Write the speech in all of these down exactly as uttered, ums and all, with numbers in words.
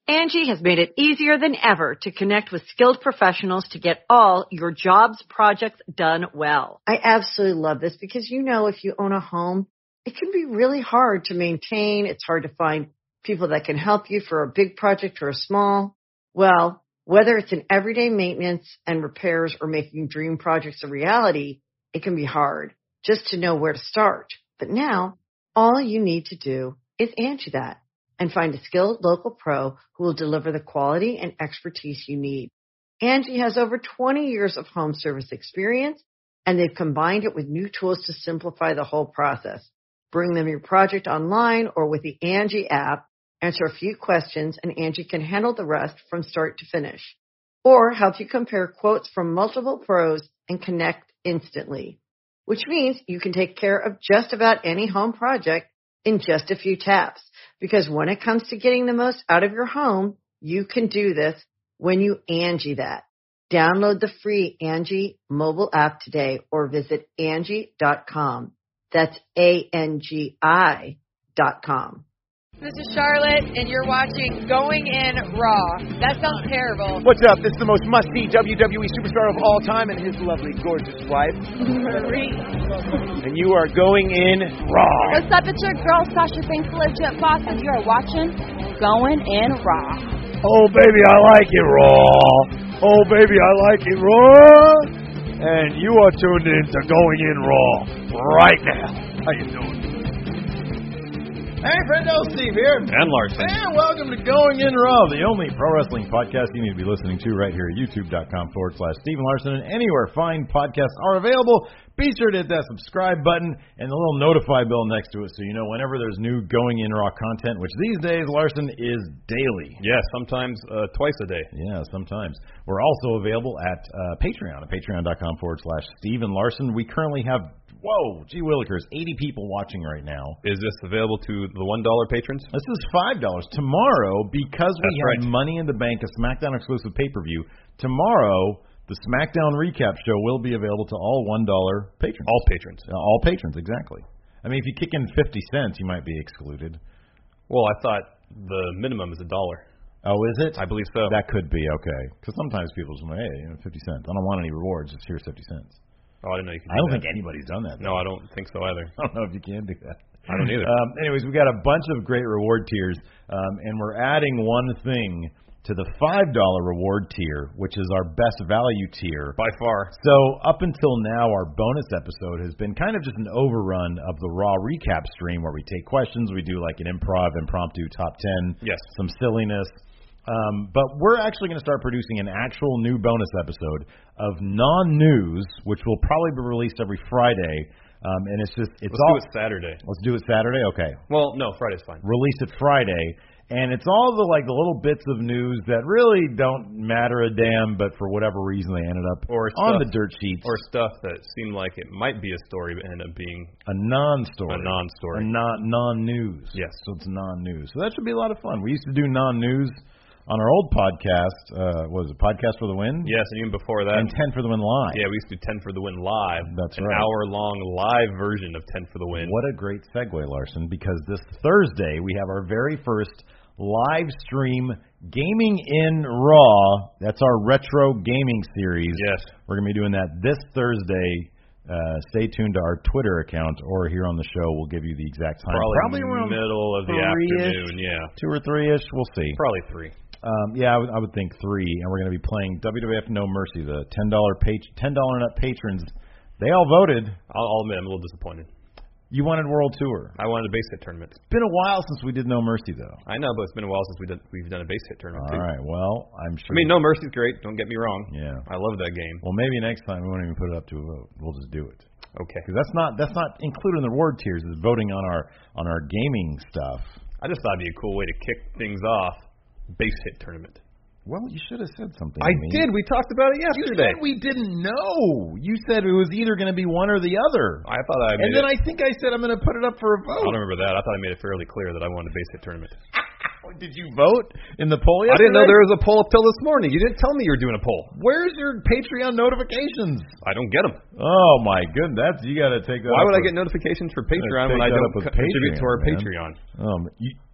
Angie has made it easier than ever to connect with skilled professionals to get all your jobs projects done well. I absolutely love this because, you know, if you own a home, it can be really hard to maintain. It's hard to find people that can help you for a big project or a small. Well, whether it's in everyday maintenance and repairs or making dream projects a reality, it can be hard just to know where to start. But now, all you need to do is Angie that and find a skilled local pro who will deliver the quality and expertise you need. Angie has over twenty years of home service experience, and they've combined it with new tools to simplify the whole process. Bring them your project online or with the Angie app, answer a few questions, and Angie can handle the rest from start to finish. Or help you compare quotes from multiple pros and connect instantly, which means you can take care of just about any home project in just a few taps. Because when it comes to getting the most out of your home, you can do this when you Angie that. Download the free Angie mobile app today or visit Angie dot com. That's A N G I dot com. This is Charlotte, and you're watching Going In Raw. That sounds terrible. What's up? This is the most must-see W W E superstar of all time and his lovely, gorgeous wife, Marie. And you are going in raw. What's up? It's your girl, Sasha Banks, legit boss, and you're watching Going In Raw. Oh, baby, I like it raw. Oh, baby, I like it raw. And you are tuned in to Going In Raw right now. How you doing? Hey, friendo, Steve here. And Larson. And welcome to Going In Raw, The only pro wrestling podcast you need to be listening to right here at youtube.com forward slash Steven Larson. And anywhere fine podcasts are available, be sure to hit that subscribe button and the little notify bell next to it so you know whenever there's new Going In Raw content, which these days, Larson, is daily. Yeah, sometimes uh, twice a day. Yeah, sometimes. We're also available at uh, Patreon, at patreon.com forward slash Steven Larson. We currently have, whoa, gee willikers, eighty people watching right now. Is this available to the one dollar patrons? This is five dollars. Tomorrow, because we That's have right. Money in the Bank, a SmackDown exclusive pay-per-view, tomorrow the SmackDown recap show will be available to all one dollar patrons. All patrons. Uh, all patrons, exactly. I mean, if you kick in fifty cents, you might be excluded. Well, I thought the minimum is a dollar. Oh, is it? I believe so. That could be, okay. Because sometimes people just say, hey, you know, fifty cents. I don't want any rewards, just here's fifty cents. Oh, I didn't know you could I do don't that. think anybody's done that. No, I don't think so either. I don't know if you can do that. I don't either. Um, anyways, we got a bunch of great reward tiers, um, and we're adding one thing to the five dollar reward tier, which is our best value tier. By far. So up until now, our bonus episode has been kind of just an overrun of the Raw recap stream where we take questions, we do like an improv, impromptu top ten, Yes. some silliness. Um, but we're actually going to start producing an actual new bonus episode of non-news, which will probably be released every Friday. Um, and it's just it's Let's all do it Saturday. Let's do it Saturday. Okay. Well, no, Friday's fine. Release it Friday, and it's all the like the little bits of news that really don't matter a damn, but for whatever reason they ended up Or on stuff- the dirt sheets. Or stuff that seemed like it might be a story but ended up being a non-story. a non-story. A non non-news. Yes. So it's non-news. So that should be a lot of fun. We used to do non-news on our old podcast. Uh, what was it, Podcast for the Win? Yes, and even before that. And ten for the Win live. Yeah, we used to do ten for the Win live. That's an right. hour-long live version of ten for the Win. What a great segue, Larson, because this Thursday we have our very first live stream Gaming in Raw. That's our retro gaming series. Yes. We're going to be doing that this Thursday. Uh, stay tuned to our Twitter account or here on the show. We'll give you the exact time. Probably, Probably around middle of the three-ish, afternoon, yeah. Two or three-ish. We'll see. Probably three. Um, yeah, I would, I would think three. And we're going to be playing W W F No Mercy. The ten dollar page, ten dollar and up patrons, they all voted. I'll, I'll admit I'm a little disappointed. You wanted World Tour. I wanted a base hit tournament. It's been a while since we did No Mercy, though. I know, but it's been a while since we did, we've done a base hit tournament, All too. right, well, I'm sure. I mean, No Mercy's great. Don't get me wrong. Yeah. I love that game. Well, maybe next time we won't even put it up to a vote. We'll just do it. Okay. Because that's not that's not included in the reward tiers. Is voting on our on our gaming stuff. I just thought it'd be a cool way to kick things off. Base hit tournament. Well, you should have said something. I to me. did. We talked about it You yesterday. said we didn't know. You said it was either going to be one or the other. I thought I made And then it. I think I said I'm going to put it up for a I vote. don't remember that. I thought I made it fairly clear that I wanted a base hit tournament. Did you vote in the poll I yesterday? didn't know there was a poll up till this morning. You didn't tell me you were doing a poll. Where's your Patreon notifications? I don't get them. Oh my goodness, that's you got to take that. Why up would I with- get notifications for Patreon take when I that don't up with co- contribute to our Patreon, Patreon? Um, you,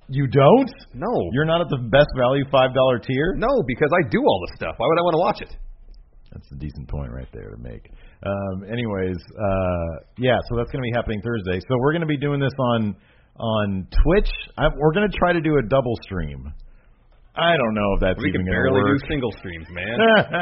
You don't? No. You're not at the best value five dollar tier? No, because I do all the stuff. Why would I want to watch it? That's a decent point right there to make. Um, anyways, uh, yeah, so that's going to be happening Thursday. So we're going to be doing this on on Twitch. I, we're going to try to do a double stream. I don't know if that's we even can going to barely work. do single streams, man.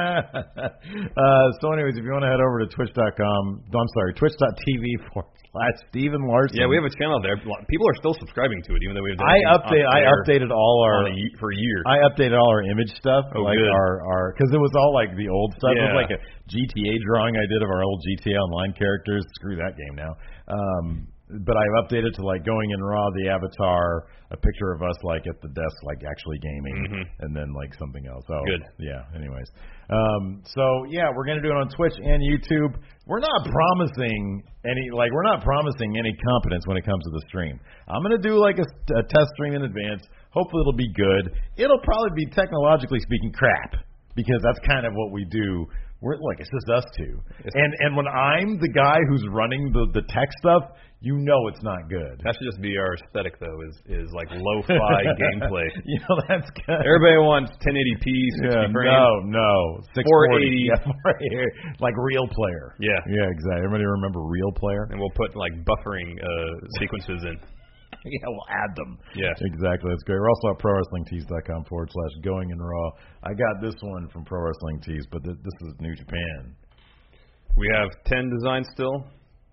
uh, so anyways, if you want to head over to twitch dot com, I'm sorry, twitch dot t v forward slash Steven Larson. Yeah, we have a channel there. People are still subscribing to it, even though we've done I update. I updated all our a, for a year. I updated all our image stuff, oh, like good. our our because it was all like the old stuff. Yeah. It was like a G T A drawing I did of our old G T A Online characters. Screw that game now. Um, but I've updated to like going in raw, the avatar, a picture of us like at the desk, like actually gaming, mm-hmm. and then like something else. Oh, good. Yeah. Anyways, um, so yeah, we're gonna do it on Twitch and YouTube. We're not promising any like we're not promising any competence when it comes to the stream. I'm gonna do like a, a test stream in advance. Hopefully it'll be good. It'll probably be technologically speaking crap because that's kind of what we do. We're like it's just us two, and and when I'm the guy who's running the the tech stuff, you know it's not good. That should just be our aesthetic, though. Is is like lo-fi gameplay. You know that's good. Everybody wants ten eighty p, sixty yeah, frames. No, no, four eighty. Yeah, four eighty, like Real Player. Yeah, yeah, exactly. Everybody remember Real Player? And we'll put like buffering uh, sequences in. Yeah, we'll add them. Yeah. Exactly. That's great. We're also at pro wrestling tees dot com forward slash going in raw. I got this one from Pro Wrestling Tees, but th- this is New Japan. We have ten designs still.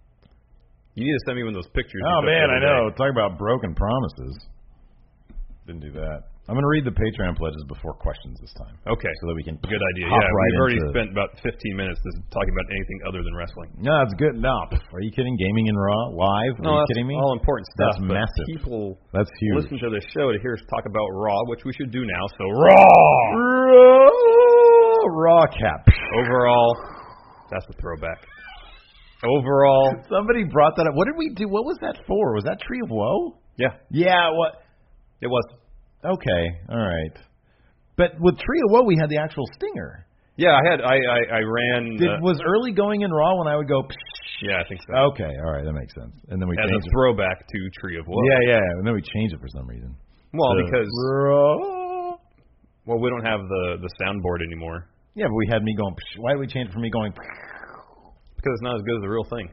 You need to send me one of those pictures. Oh, man, I know. Talk about broken promises. Didn't do that. I'm going to read the Patreon pledges before questions this time. Okay. So that we can Good idea. hop Yeah, right we've already into... spent about fifteen minutes just talking about anything other than wrestling. No, that's good. No, are you kidding? Gaming in Raw live? Are no, you that's kidding me? all important stuff. That's but massive. People that's huge. listen to this show to hear us talk about Raw, which we should do now. So Raw, Raw, Raw cap. Overall, that's a throwback. Overall, somebody brought that up. What did we do? What was that for? Was that Tree of Woe? Yeah. Yeah. What? It was. Okay, all right. But with Tree of Woe, we had the actual stinger. Yeah, I had. I I, I ran. Did, uh, was early going in Raw when I would go? Psh, yeah, I think so. Okay, all right, that makes sense. And then we as changed a throwback to Tree of Woe. Yeah, yeah, and then we changed it for some reason. Well, so, because Raw. well, we don't have the the soundboard anymore. Yeah, but we had me going. Psh, why did we change it for me going? Psh? Because it's not as good as the real thing.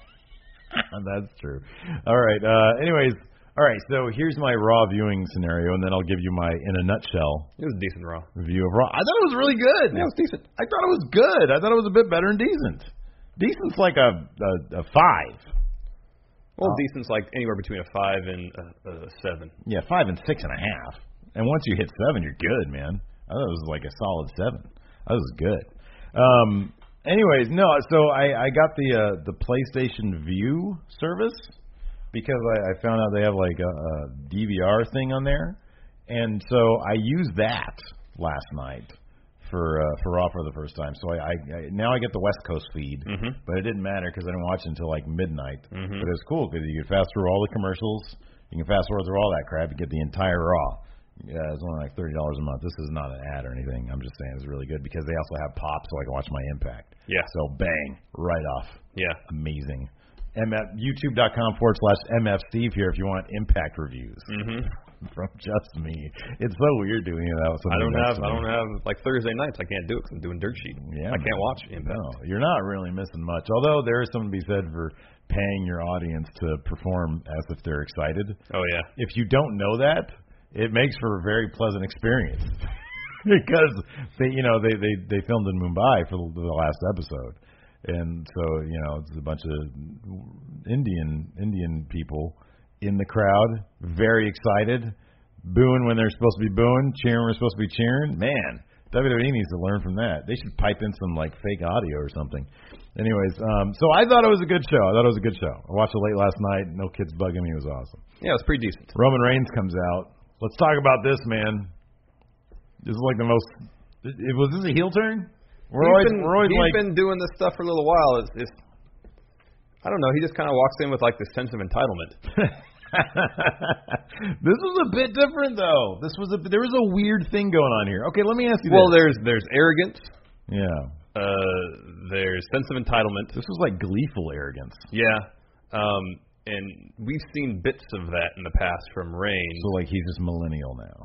That's true. All right. Uh, anyways. All right, so here's my Raw viewing scenario, and then I'll give you my, in a nutshell, it was a decent Raw review of Raw. I thought it was really good. Yeah, it was decent. I thought it was good. I thought it was a bit better than decent. Decent's like a a, a five. Well, uh, decent's like anywhere between a five and a, a seven. Yeah, five and six and a half. And once you hit seven, you're good, man. I thought it was like a solid seven. That was good. Um. Anyways, no. So I I got the uh, the PlayStation View service. Because I, I found out they have like a, a D V R thing on there, and so I used that last night for uh, for Raw for the first time. So I, I, I now I get the West Coast feed, mm-hmm. but it didn't matter because I didn't watch it until like midnight. Mm-hmm. But it was cool because you can fast through all the commercials, you can fast forward through all that crap, you get the entire Raw. Yeah, it's only like thirty dollars a month. This is not an ad or anything. I'm just saying it's really good because they also have Pop, so I can watch my Impact. Yeah. So bang, right off. Yeah. Amazing. M F, YouTube.com forward slash MF Steve here if you want Impact reviews mm-hmm. from just me. It's so weird doing that. With I don't have. me. I don't have like Thursday nights. I can't do it because I'm doing Dirt Sheet. Yeah, I can't man. watch Impact. No, you're not really missing much. Although there is something to be said for paying your audience to perform as if they're excited. Oh yeah. If you don't know that, it makes for a very pleasant experience because they, you know, they they they filmed in Mumbai for the, the last episode. And so, you know, it's a bunch of Indian Indian people in the crowd, very excited, booing when they're supposed to be booing, cheering when they're supposed to be cheering. Man, W W E needs to learn from that. They should pipe in some, like, fake audio or something. Anyways, um, so I thought it was a good show. I thought it was a good show. I watched it late last night. No kids bugging me. It was awesome. Yeah, it was pretty decent. Roman Reigns comes out. Let's talk about this, man. This is like the most... It, was this a heel turn? We're he's always, been, we're always he's like, been doing this stuff for a little while. It's, it's I don't know. He just kind of walks in with like this sense of entitlement. This was a bit different, though. This was a there was a weird thing going on here. Okay, let me ask you. Well, this. there's there's arrogance. Yeah. Uh, there's sense of entitlement. This was like gleeful arrogance. Yeah. Um, and we've seen bits of that in the past from Reigns. So, like, he's just millennial now.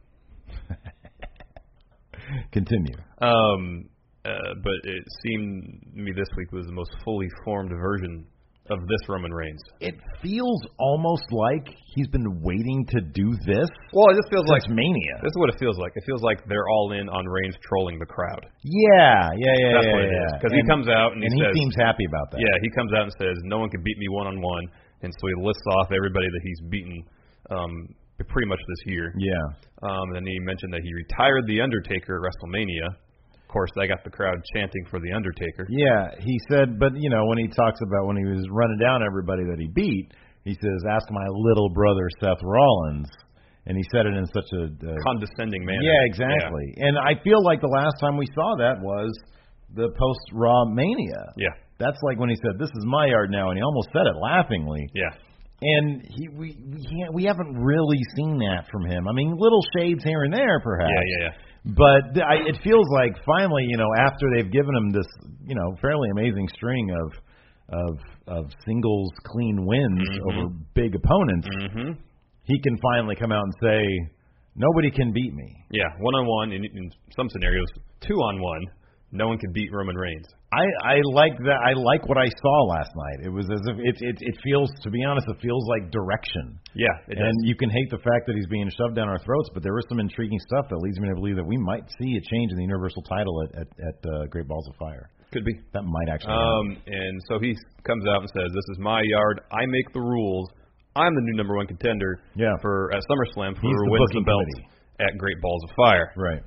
Continue. Um, uh, but it seemed to me this week was the most fully formed version of this Roman Reigns. It feels almost like he's been waiting to do this. Well, it just feels like Mania. This is what it feels like. It feels like they're all in on Reigns trolling the crowd. Yeah, yeah, yeah, That's yeah, what it yeah. is. Because he comes out and he and says, he seems happy about that. Yeah, he comes out and says, no one can beat me one-on-one. And so he lists off everybody that he's beaten um, pretty much this year. Yeah. Um, and then he mentioned that he retired The Undertaker at WrestleMania. Of course, that got the crowd chanting for The Undertaker. Yeah, he said, but, you know, when he talks about when he was running down everybody that he beat, he says, ask my little brother Seth Rollins. And he said it in such a... Uh, condescending manner. Yeah, exactly. Yeah. And I feel like the last time we saw that was the post-Raw Mania. Yeah. That's like when he said, this is my yard now, and he almost said it laughingly. Yeah. And he we we, can't, we haven't really seen that from him. I mean, little shades here and there, perhaps. Yeah, yeah, yeah. But I, it feels like finally, you know, after they've given him this, you know, fairly amazing string of of of singles clean wins mm-hmm. over big opponents, mm-hmm. he can finally come out and say, nobody can beat me. Yeah, one on one in, in some scenarios, two on one, no one can beat Roman Reigns. I, I like that. I like what I saw last night. It was as if it it it feels, to be honest, it feels like direction. Yeah, it and does. you can hate the fact that he's being shoved down our throats, but there was some intriguing stuff that leads me to believe that we might see a change in the Universal title at at, at uh, Great Balls of Fire. Could be. That might actually. Um, happen. And so he comes out and says, "This is my yard. I make the rules. I'm the new number one contender. Yeah. For at SummerSlam for He's the wins the belt committee. at Great Balls of Fire." Right.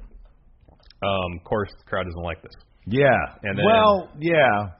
Um, of course, the crowd doesn't like this. Yeah. And then, well, yeah.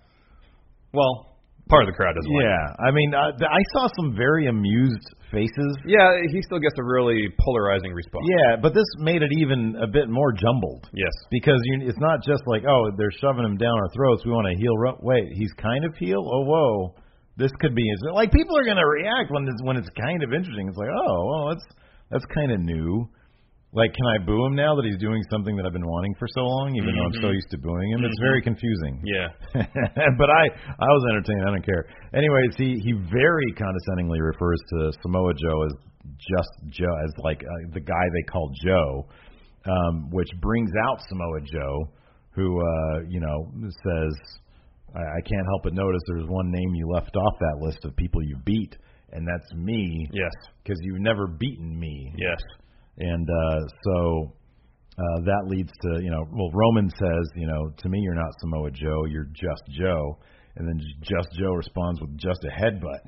Well, part of the crowd doesn't like yeah. it. I mean, uh, I saw some very amused faces. Yeah, he still gets a really polarizing response. Yeah, but this made it even a bit more jumbled. Yes. Because you, it's not just like, oh, they're shoving him down our throats. We want to heel. Ro- Wait, he's kind of heel? Oh, whoa. This could be. Like, people are going to react when it's, when it's kind of interesting. It's like, oh, well, that's, that's kind of new. Like, can I boo him now that he's doing something that I've been wanting for so long, even mm-hmm. though I'm so used to booing him? Mm-hmm. It's very confusing. Yeah. But I, I was entertained. I don't care. Anyways, he, he very condescendingly refers to Samoa Joe as just Joe, as like uh, the guy they call Joe, um, which brings out Samoa Joe, who, uh, you know, says, I, I can't help but notice there's one name you left off that list of people you beat, and that's me. Yes. Because you've never beaten me. Yes. And uh, so uh, that leads to, you know, well, Roman says, you know, to me you're not Samoa Joe, you're just Joe. And then Just Joe responds with just a headbutt.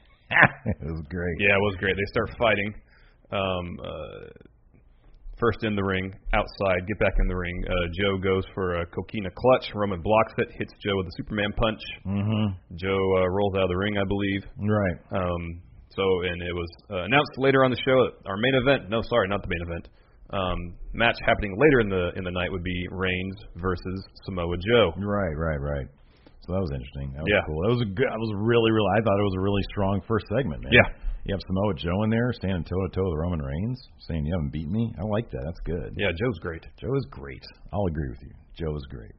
It was great. Yeah, it was great. They start fighting. Um, uh, first in the ring, outside, get back in the ring. Uh, Joe goes for a coquina clutch. Roman blocks it, hits Joe with a Superman punch. Mm-hmm. Joe uh, rolls out of the ring, I believe. Right. Um, So, and it was uh, announced later on the show, our main event, no, sorry, not the main event, um, match happening later in the in the night would be Reigns versus Samoa Joe. Right, right, right. So that was interesting. That was yeah. cool. That was a good, that was really, really, I thought it was a really strong first segment, man. Yeah. You have Samoa Joe in there standing toe-to-toe with Roman Reigns, saying you haven't beaten me. I like that. That's good. Yeah, Joe's great. Joe is great. I'll agree with you. Joe is great.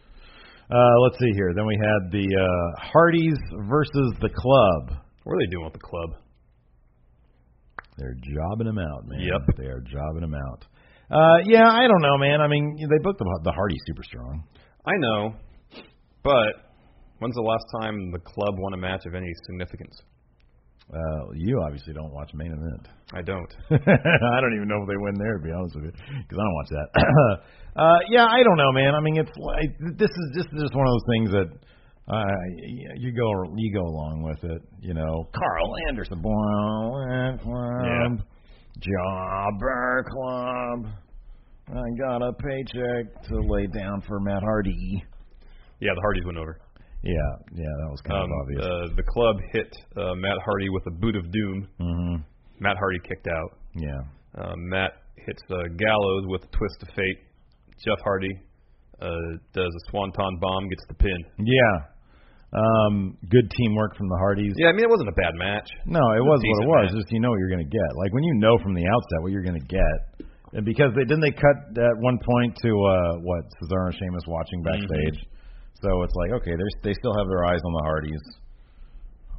Uh, let's see here. Then we had the uh, Hardys versus the Club. What are they doing with the Club? They're jobbing him out, man. Yep. They are jobbing him out. Uh, yeah, I don't know, man. I mean, they booked the, the Hardys super strong. I know, but when's the last time the Club won a match of any significance? Uh, you obviously don't watch Main Event. I don't. I don't even know if they win there, to be honest with you, because I don't watch that. uh, yeah, I don't know, man. I mean, it's like, this is just just one of those things that uh, you go you go along with it. You know, Carl Anderson, Club, yeah. Jobber Club. I got a paycheck to lay down for Matt Hardy. Yeah, the Hardys went over. Yeah, yeah, that was kind um, of obvious. Uh, the Club hit uh, Matt Hardy with a boot of doom. Mm-hmm. Matt Hardy kicked out. Yeah. Uh, Matt hits uh, Gallows with a twist of fate. Jeff Hardy uh, does a swanton bomb, gets the pin. Yeah. Um, good teamwork from the Hardys. Yeah, I mean, it wasn't a bad match. No, it, it was, was what it was. Match. Just you know what you're going to get. Like when you know from the outset what you're going to get. And because they didn't they cut at one point to uh, what Cesaro and Sheamus watching backstage. Mm-hmm. So it's like, okay, they they still have their eyes on the Hardys.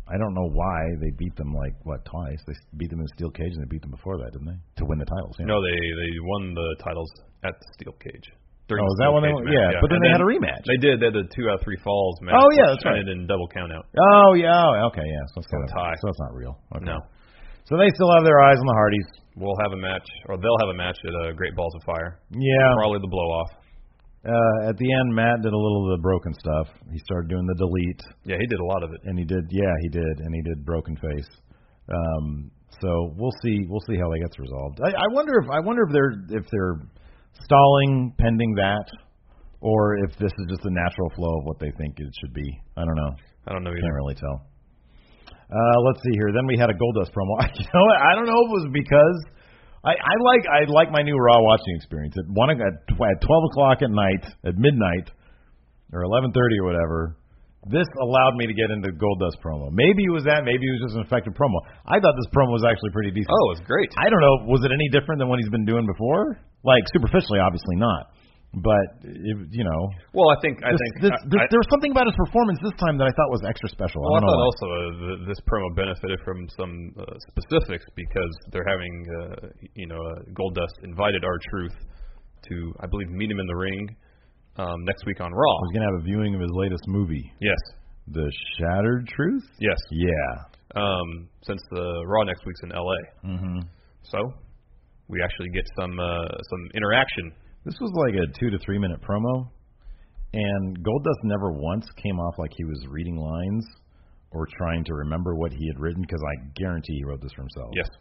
I don't know why they beat them like what twice. They beat them in the steel cage and they beat them before that, didn't they? To win the titles. Yeah. No, they they won the titles at the steel cage. Oh, is that when they won? Yeah, yeah, but then and they then had a rematch. They did. They had a two out of three falls match. Oh yeah, that's right. Ended in double count out. Oh yeah. Okay, yeah. So it's So not tie. So it's not real. Okay. No. So they still have their eyes on the Hardys. We'll have a match, or they'll have a match at uh, Great Balls of Fire. Yeah. Probably the blow off. Uh, at the end, Matt did a little of the broken stuff. He started doing the delete. Yeah, he did a lot of it. And he did, yeah, he did, and he did broken face. Um, so we'll see, we'll see how that gets resolved. I, I wonder if, I wonder if they're, if they're stalling pending that, or if this is just the natural flow of what they think it should be. I don't know. I don't know either. Can't really tell. Uh, let's see here. Then we had a Goldust promo. You know what? I don't know if it was because I, I like I like my new Raw watching experience. At one at, at twelve o'clock at night, at midnight, or eleven thirty or whatever. This allowed me to get into Goldust promo. Maybe it was that. Maybe it was just an effective promo. I thought this promo was actually pretty decent. Oh, it was great. I don't know. Was it any different than what he's been doing before? Like superficially, obviously not. But it, you know, well, I think I this, think this, I, this, I, there was something about his performance this time that I thought was extra special. Well, I, I, don't thought know also uh, the, this promo benefited from some uh, specifics because they're having, uh, you know, uh, Goldust invited R-Truth to, I believe, meet him in the ring um, next week on Raw. He's gonna have a viewing of his latest movie. Yes. The Shattered Truth. Yes. Yeah. Um, since the Raw next week's in L A. Mm-hmm. So we actually get some uh, some interaction. This was like a two to three minute promo, and Goldust never once came off like he was reading lines or trying to remember what he had written, because I guarantee he wrote this for himself. Yes.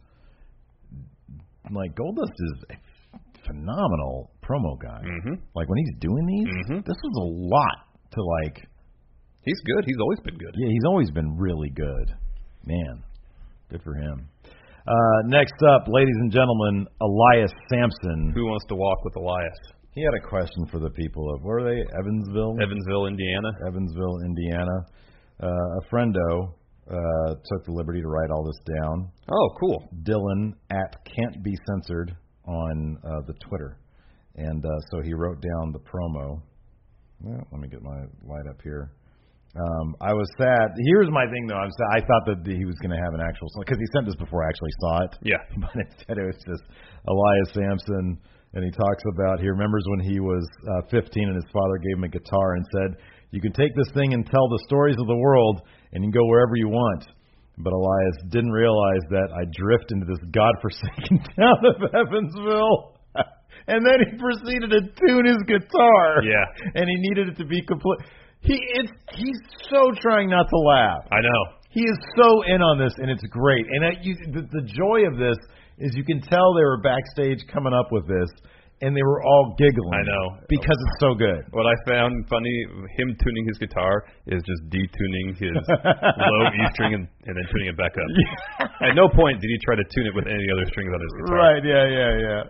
Like, Goldust is a phenomenal promo guy. Mm-hmm. Like, when he's doing these, mm-hmm. this was a lot to, like... He's good. He's always been good. Yeah, he's always been really good. Man, good for him. Uh, next up, ladies and gentlemen, Elias Sampson. Who wants to walk with Elias? He had a question for the people of, where are they? Evansville? Evansville, Indiana. Evansville, Indiana. Uh, a friendo uh, took the liberty to write all this down. Oh, cool. Dylan at Can't Be Censored on uh, the Twitter. And uh, so he wrote down the promo. Well, let me get my light up here. Um, I was sad. Here's my thing, though. I'm sad. I thought that he was going to have an actual song, because he sent this before I actually saw it. Yeah. But instead, it was just Elias Sampson, and he talks about, he remembers when he was uh, fifteen and his father gave him a guitar and said, you can take this thing and tell the stories of the world, and you can go wherever you want. But Elias didn't realize that I drift into this godforsaken town of Evansville. And then he proceeded to tune his guitar. Yeah. And he needed it to be complete. He it's he's so trying not to laugh. I know. He is so in on this, and it's great. And uh, you, the, the joy of this is you can tell they were backstage coming up with this, and they were all giggling. I know. Because it's so good. What I found funny, him tuning his guitar is just detuning his low E string and, and then tuning it back up. Yeah. At no point did he try to tune it with any other strings on his guitar. Right, yeah, yeah, yeah.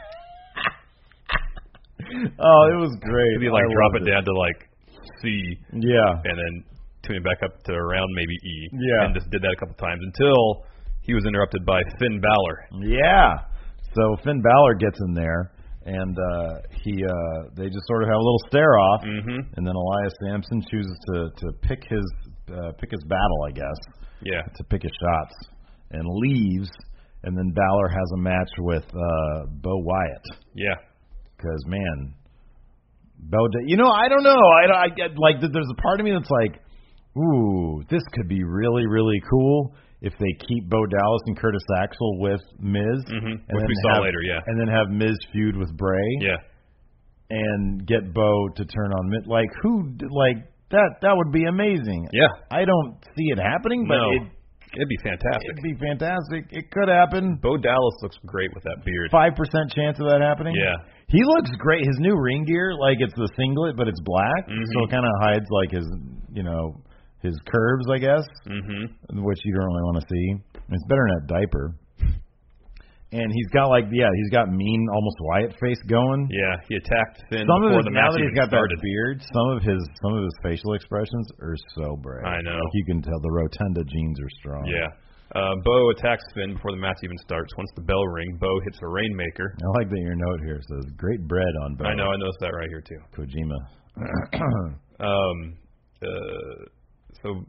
Oh, it was great. He'd like I drop it, it down to like C. Yeah. And then tune it back up to around maybe E. Yeah. And just did that a couple times until he was interrupted by Finn Balor. Yeah. So Finn Balor gets in there, and uh, he uh, they just sort of have a little stare off, mm-hmm. and then Elias Sampson chooses to to pick his uh, pick his battle, I guess. Yeah. To pick his shots, and leaves, and then Balor has a match with uh, Bo Wyatt. Yeah. Because man, Bo, you know, I don't know. I, I get like there's a part of me that's like, ooh, this could be really really cool if they keep Bo Dallas and Curtis Axel with Miz, mm-hmm. and which then we saw have, later, yeah, and then have Miz feud with Bray, yeah, and get Bo to turn on Miz. Like who? Like that? That would be amazing. Yeah, I don't see it happening, but no. it, it'd be fantastic. It'd be fantastic. It could happen. Bo Dallas looks great with that beard. Five percent chance of that happening. Yeah, he looks great. His new ring gear, like it's the singlet, but it's black, mm-hmm. so it kind of hides like his, you know, his curves, I guess, mm-hmm. which you don't really want to see. It's better than that diaper. And he's got like, yeah, he's got mean, almost Wyatt face going. Yeah, he attacked Finn some before of his, the now match that he's even got started. that beard, some of his some of his facial expressions are so brave. I know. Like you can tell the rotunda genes are strong. Yeah. Uh, Bo attacks Finn before the match even starts. Once the bell rings, Bo hits a Rainmaker. I like that your note here says, great bread on Bo. I know, I noticed that right here, too. Kojima. um, uh, so Bo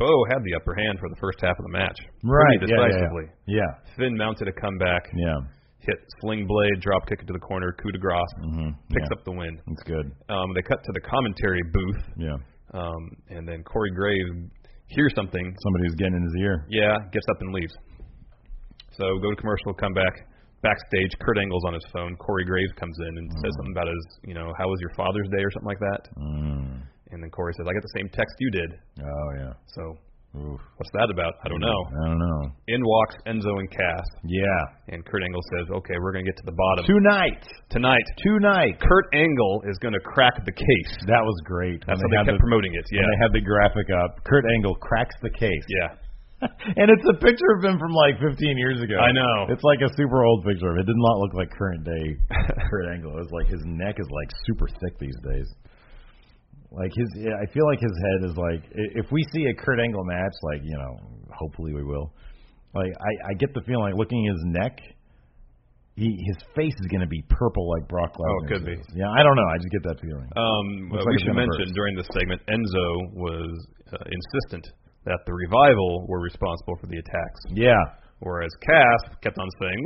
Bo had the upper hand for the first half of the match. Right, Pretty yeah, decisively. Yeah, yeah. Finn mounted a comeback. Yeah. Hit sling blade, drop kick it to the corner, coup de grace, Mm-hmm. picks yeah. up the win. That's good. Um, they cut to the commentary booth. Yeah. Um, and then Corey Graves hears something. Somebody's getting in his ear. Yeah, gets up and leaves. So go to commercial, come back. Backstage, Kurt Angle's on his phone. Corey Graves comes in and mm. says something about his, you know, how was your Father's Day or something like that. Mm. And then Corey says, I got the same text you did. Oh, yeah. So Oof. what's that about? I don't know. I don't know. In walks Enzo and Cass. Yeah. And Kurt Angle says, okay, we're going to get to the bottom. Tonight. Tonight. Tonight. Kurt Angle is going to crack the case. That was great. That's how they, they kept the, promoting it. Yeah. And they had the graphic up. Kurt Angle cracks the case. Yeah. And it's a picture of him from like fifteen years ago. I know. It's like a super old picture of it. It did not look like current day Kurt Angle. It was like his neck is like super thick these days. Like his, yeah, I feel like his head is like, if we see a Kurt Angle match, like, you know, hopefully we will. Like I, I get the feeling like looking at his neck, he his face is going to be purple like Brock Lesnar. Oh, it could be. Yeah, I don't know. I just get that feeling. Um, like we should mention burst. During this segment, Enzo was uh, insistent that the Revival were responsible for the attacks. Yeah. Whereas Cass kept on saying,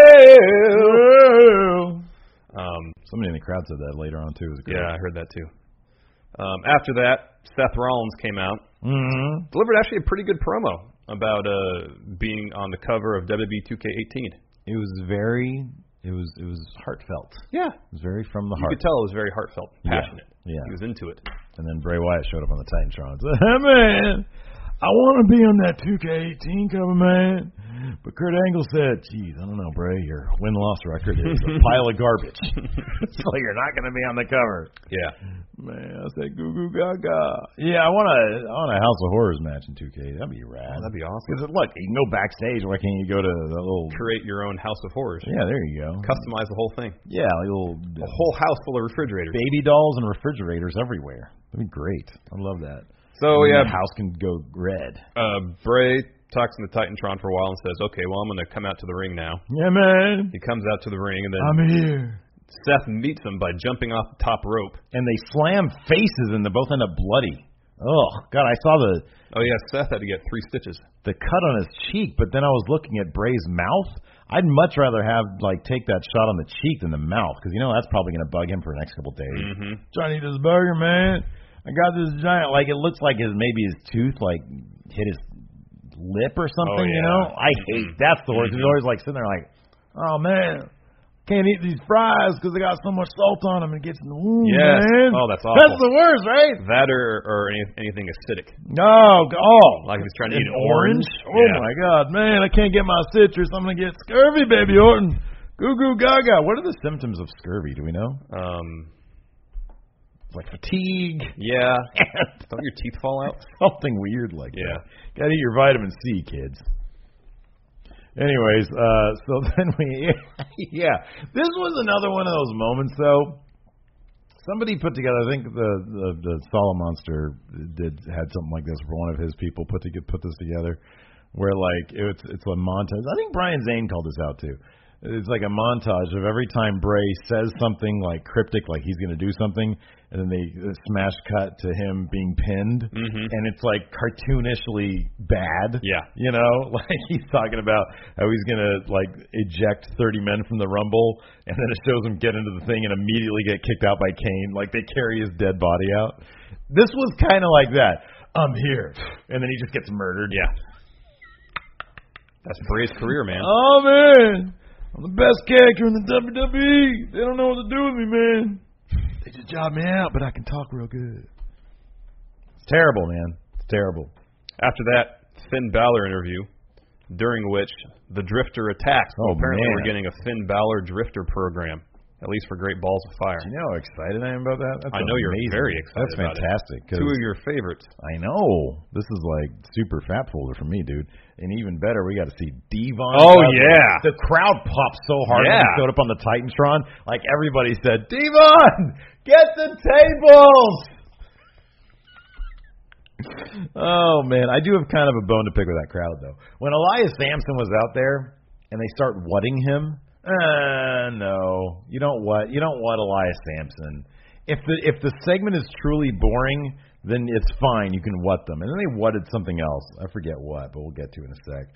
well. Um, Somebody in the crowd said that later on, too. It was great. Yeah, I heard that, too. Um, after that, Seth Rollins came out. Mm-hmm. Delivered actually a pretty good promo about uh, being on the cover of W W E two K eighteen. It was very, it was it was heartfelt. Yeah. It was very from the you heart. You could tell it was very heartfelt, passionate. Yeah. yeah. He was into it. And then Bray Wyatt showed up on the Titantron and said, hey, man, I want to be on that two K eighteen cover, man. But Kurt Angle said, geez, I don't know, Bray, your win-loss record is a pile of garbage. So you're not going to be on the cover. Yeah. Man, I said goo goo gaga. Yeah, I want a I want a House of Horrors match in two K. That'd be rad. Oh, that'd be awesome. Because look, you can go backstage. Why can't you go to the little create your own House of Horrors? Yeah, there you go. Customize the whole thing. Yeah, like a little a whole house full of refrigerators, baby dolls, and refrigerators everywhere. That'd be great. I love that. So and yeah, the house can go red. Uh, Bray talks in the Titantron for a while and says, "Okay, well, I'm going to come out to the ring now." Yeah, man. He comes out to the ring and then I'm here. Seth meets him by jumping off the top rope. And they slam faces and they both end up bloody. Oh, God, I saw the... Oh, yeah, Seth had to get three stitches. The cut on his cheek, but then I was looking at Bray's mouth. I'd much rather have, like, take that shot on the cheek than the mouth, because, you know, that's probably going to bug him for the next couple days. Mm-hmm. Trying to eat this burger, man. I got this giant... Like, it looks like his maybe his tooth, like, hit his lip or something, oh, yeah. you know? I hate... That's the worst. Mm-hmm. He's always, like, sitting there like, oh, man... Can't eat these fries because they got so much salt on them and it gets in the wound, yes. man. Oh, that's awful. That's the worst, right? That or, or any, anything acidic. No, oh. Like if he's trying to An eat an orange. orange? Oh, yeah. my God, man. I can't get my citrus. I'm going to get scurvy, baby Orton. Goo goo gaga. What are the symptoms of scurvy? Do we know? Um, Like fatigue. Yeah. Don't your teeth fall out? Something weird like yeah. that. Got to eat your vitamin C, kids. Anyways, uh, so then we, yeah, this was another one of those moments, though. Somebody put together, I think the the, the Solid Monster did had something like this for one of his people put to get put this together, where like it's it's a montage. I think Brian Zane called this out too. It's like a montage of every time Bray says something like cryptic, like he's going to do something, and then they uh, smash cut to him being pinned, mm-hmm. and it's like cartoonishly bad. Yeah, you know, like he's talking about how he's going to like eject thirty men from the Rumble, and then it shows him get into the thing and immediately get kicked out by Kane. Like they carry his dead body out. This was kind of like that. I'm here, and then he just gets murdered. Yeah, that's Bray's career, man. Oh man. I'm the best character in the W W E. They don't know what to do with me, man. They just job me out, but I can talk real good. It's terrible, man. It's terrible. After that Finn Balor interview, during which the Drifter attacks. Oh, apparently man. we're getting a Finn Balor Drifter program, at least for Great Balls of Fire. Do you know how excited I am about that? That's I know amazing. you're very excited. That's about fantastic. It. Two of your favorites. I know. This is like super fat folder for me, dude. And even better, we got to see Devon. Oh, Dudley. yeah. The crowd popped so hard yeah. when he showed up on the Titantron. Like, everybody said, Devon, get the tables! Oh, man. I do have kind of a bone to pick with that crowd, though. When Elias Sampson was out there and they start wutting him, uh, no. You don't what? You don't what Elias Sampson. if the if the segment is truly boring, then it's fine. You can what them. And then they whatted something else. I forget what, but we'll get to it in a sec.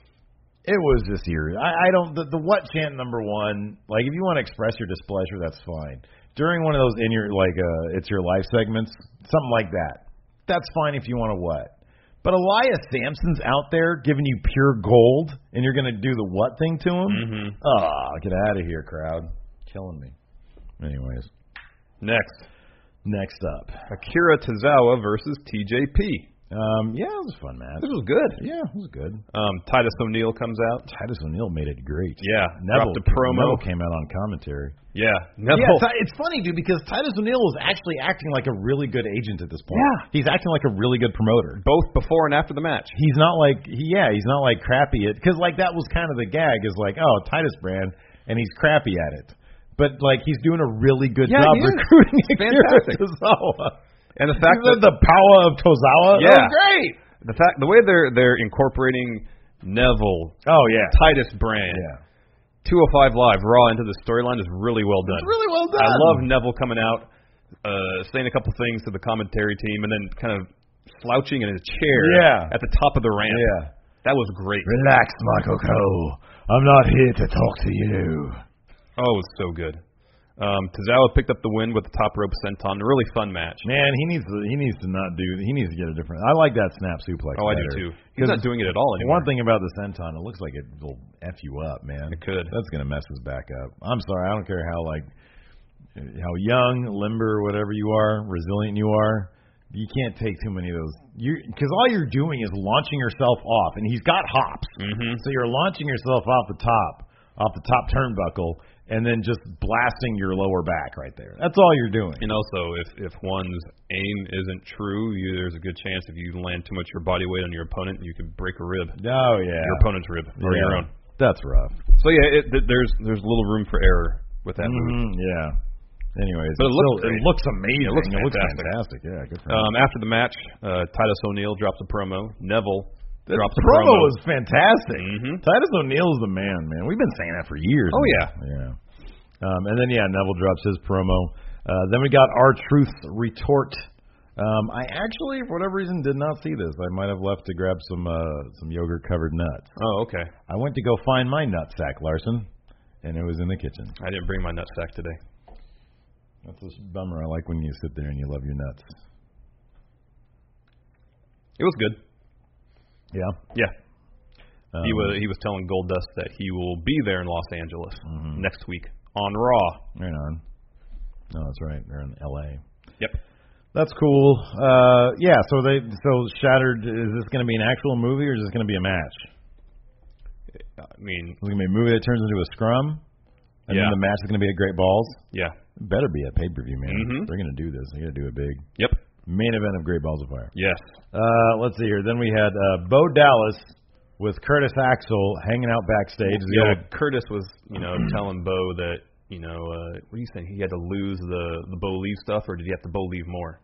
It was just eerie. I, I don't the, the what chant number one. Like if you want to express your displeasure, that's fine. During one of those in your like uh, it's your life segments, something like that. That's fine if you want to what. But Elias Sampson's out there giving you pure gold, and you're going to do the what thing to him? Mm-hmm. Oh, get out of here, crowd. Killing me. Anyways. Next. Next up. Akira Tozawa versus T J P. Um, yeah, it was a fun match. This was good. Yeah, it was good. Um, Titus O'Neil comes out. Titus O'Neil made it great. Yeah, Neville, dropped a promo. Neville came out on commentary. Yeah, Neville. Yeah, it's funny, dude, because Titus O'Neil was actually acting like a really good agent at this point. Yeah. He's acting like a really good promoter. Both before and after the match. He's not like, he, yeah, he's not like crappy at, because like that was kind of the gag, is like, oh, Titus brand, and he's crappy at it. But like he's doing a really good yeah, job he is. recruiting Fantastic. Tozawa. And the fact that the power of Tozawa, yeah, that was great. The fact, the way they're they're incorporating Neville, oh yeah, Titus brand, yeah. two oh five Live Raw into the storyline is really well done. It's really well done. I love Neville coming out, uh, saying a couple things to the commentary team, and then kind of slouching in his chair yeah. at the top of the ramp. Yeah, that was great. Relax, Michael Cole. I'm not here to talk to you. Oh, it was so good. Um, Tozawa picked up the win with the top rope senton. A really fun match. Man, he needs to he needs to not do he needs to get a different. I like that snap suplex. Oh, I better. do too. He's not doing it at all anymore. One thing about the senton, it looks like it will f you up, man. It could. That's gonna mess his back up. I'm sorry. I don't care how like how young, limber, whatever you are, resilient you are. You can't take too many of those. You because all you're doing is launching yourself off, and he's got hops. Mm-hmm. So you're launching yourself off the top, off the top turnbuckle. And then just blasting your lower back right there. That's all you're doing. And also, if if one's aim isn't true, you, there's a good chance if you land too much of your body weight on your opponent, you could break a rib. Oh yeah, your opponent's rib or yeah. your own. That's rough. So yeah, it, it, there's there's a little room for error with that mm-hmm, move. Yeah. Anyways, but it looks still, it looks amazing. It looks fantastic. It looks fantastic. Yeah, good for him. Um, after the match, uh, Titus O'Neil drops a promo. Neville. The drops promo, a promo was fantastic. Mm-hmm. Titus O'Neil's the man, man. We've been saying that for years. Oh man. yeah, yeah. Um, and then, yeah, Neville drops his promo. Uh, then we got R-Truth retort. Um, I actually, for whatever reason, did not see this. I might have left to grab some uh, some yogurt-covered nuts. Oh, okay. I went to go find my nut sack, Larson, and it was in the kitchen. I didn't bring my nut sack today. That's a bummer. I like when you sit there and you love your nuts. It was good. Yeah? Yeah. Um, he was he was telling Goldust that he will be there in Los Angeles mm-hmm. next week on Raw. Right on. No, that's right. They're in L A. Yep. That's cool. Uh, yeah. So they so Shattered. Is this going to be an actual movie or is this going to be a match? I mean, is it going to be a movie that turns into a scrum? And yeah. then the match is going to be at Great Balls? Yeah. It better be a pay-per-view, man. Mm-hmm. They're going to do this. They're going to do it big. Yep. Main event of Great Balls of Fire. Yes. Uh, let's see here. Then we had uh, Bo Dallas with Curtis Axel hanging out backstage. Yeah, old... Curtis was, you know, telling Bo that, you know, uh, what are you saying? He had to lose the the Bo leave stuff, or did he have to Bo leave more?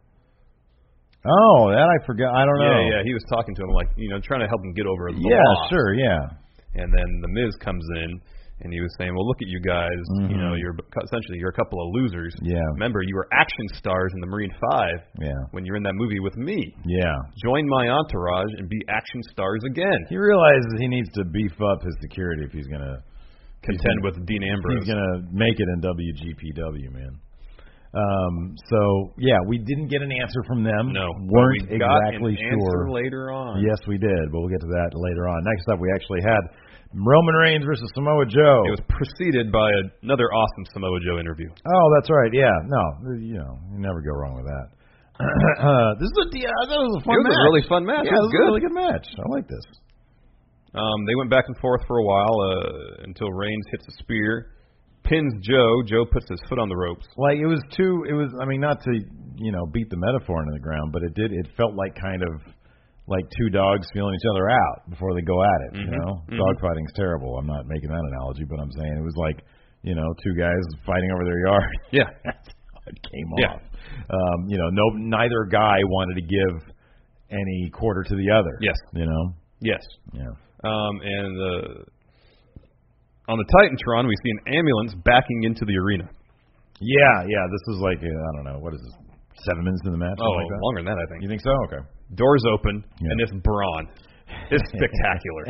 Oh, that I forgot. I don't know. Yeah, yeah. He was talking to him like, you know, trying to help him get over the yeah, loss. sure, yeah. And then the Miz comes in. And he was saying, well, look at you guys. Mm-hmm. You know, you're essentially you're a couple of losers. Yeah. Remember, you were action stars in the Marine Five. Yeah. When you're in that movie with me. Yeah. Join my entourage and be action stars again. He realizes he needs to beef up his security if he's gonna contend gonna, with Dean Ambrose. He's gonna make it in W G P W, man. Um. So yeah, we didn't get an answer from them. No. Weren't we got exactly an sure. Answer later on. Yes, we did, but we'll get to that later on. Next up, we actually had Roman Reigns versus Samoa Joe. It was preceded by another awesome Samoa Joe interview. Oh, that's right. Yeah. No, you know, you never go wrong with that. uh, this is a yeah, that was a fun it was match. a really fun match. Yeah, it was, it was good. a really good match. I like this. Um, they went back and forth for a while uh, until Reigns hits a spear, pins Joe. Joe puts his foot on the ropes. Like it was too. It was. I mean, not to you know beat the metaphor into the ground, but it did. It felt like kind of. Like two dogs feeling each other out before they go at it, mm-hmm. you know? Mm-hmm. Dog fighting's terrible. I'm not making that analogy, but I'm saying it was like, you know, two guys fighting over their yard. Yeah. That's how it came yeah. off. Um, you know, no, neither guy wanted to give any quarter to the other. Yes. You know? Yes. Yeah. Um, and uh, on the Titantron, we see an ambulance backing into the arena. Yeah, yeah. This is like uh, I don't know what is this? Seven minutes in the match? Oh, like that? longer than that, I think. You think so? Okay. Doors open, Yeah. and it's Braun. It's spectacular.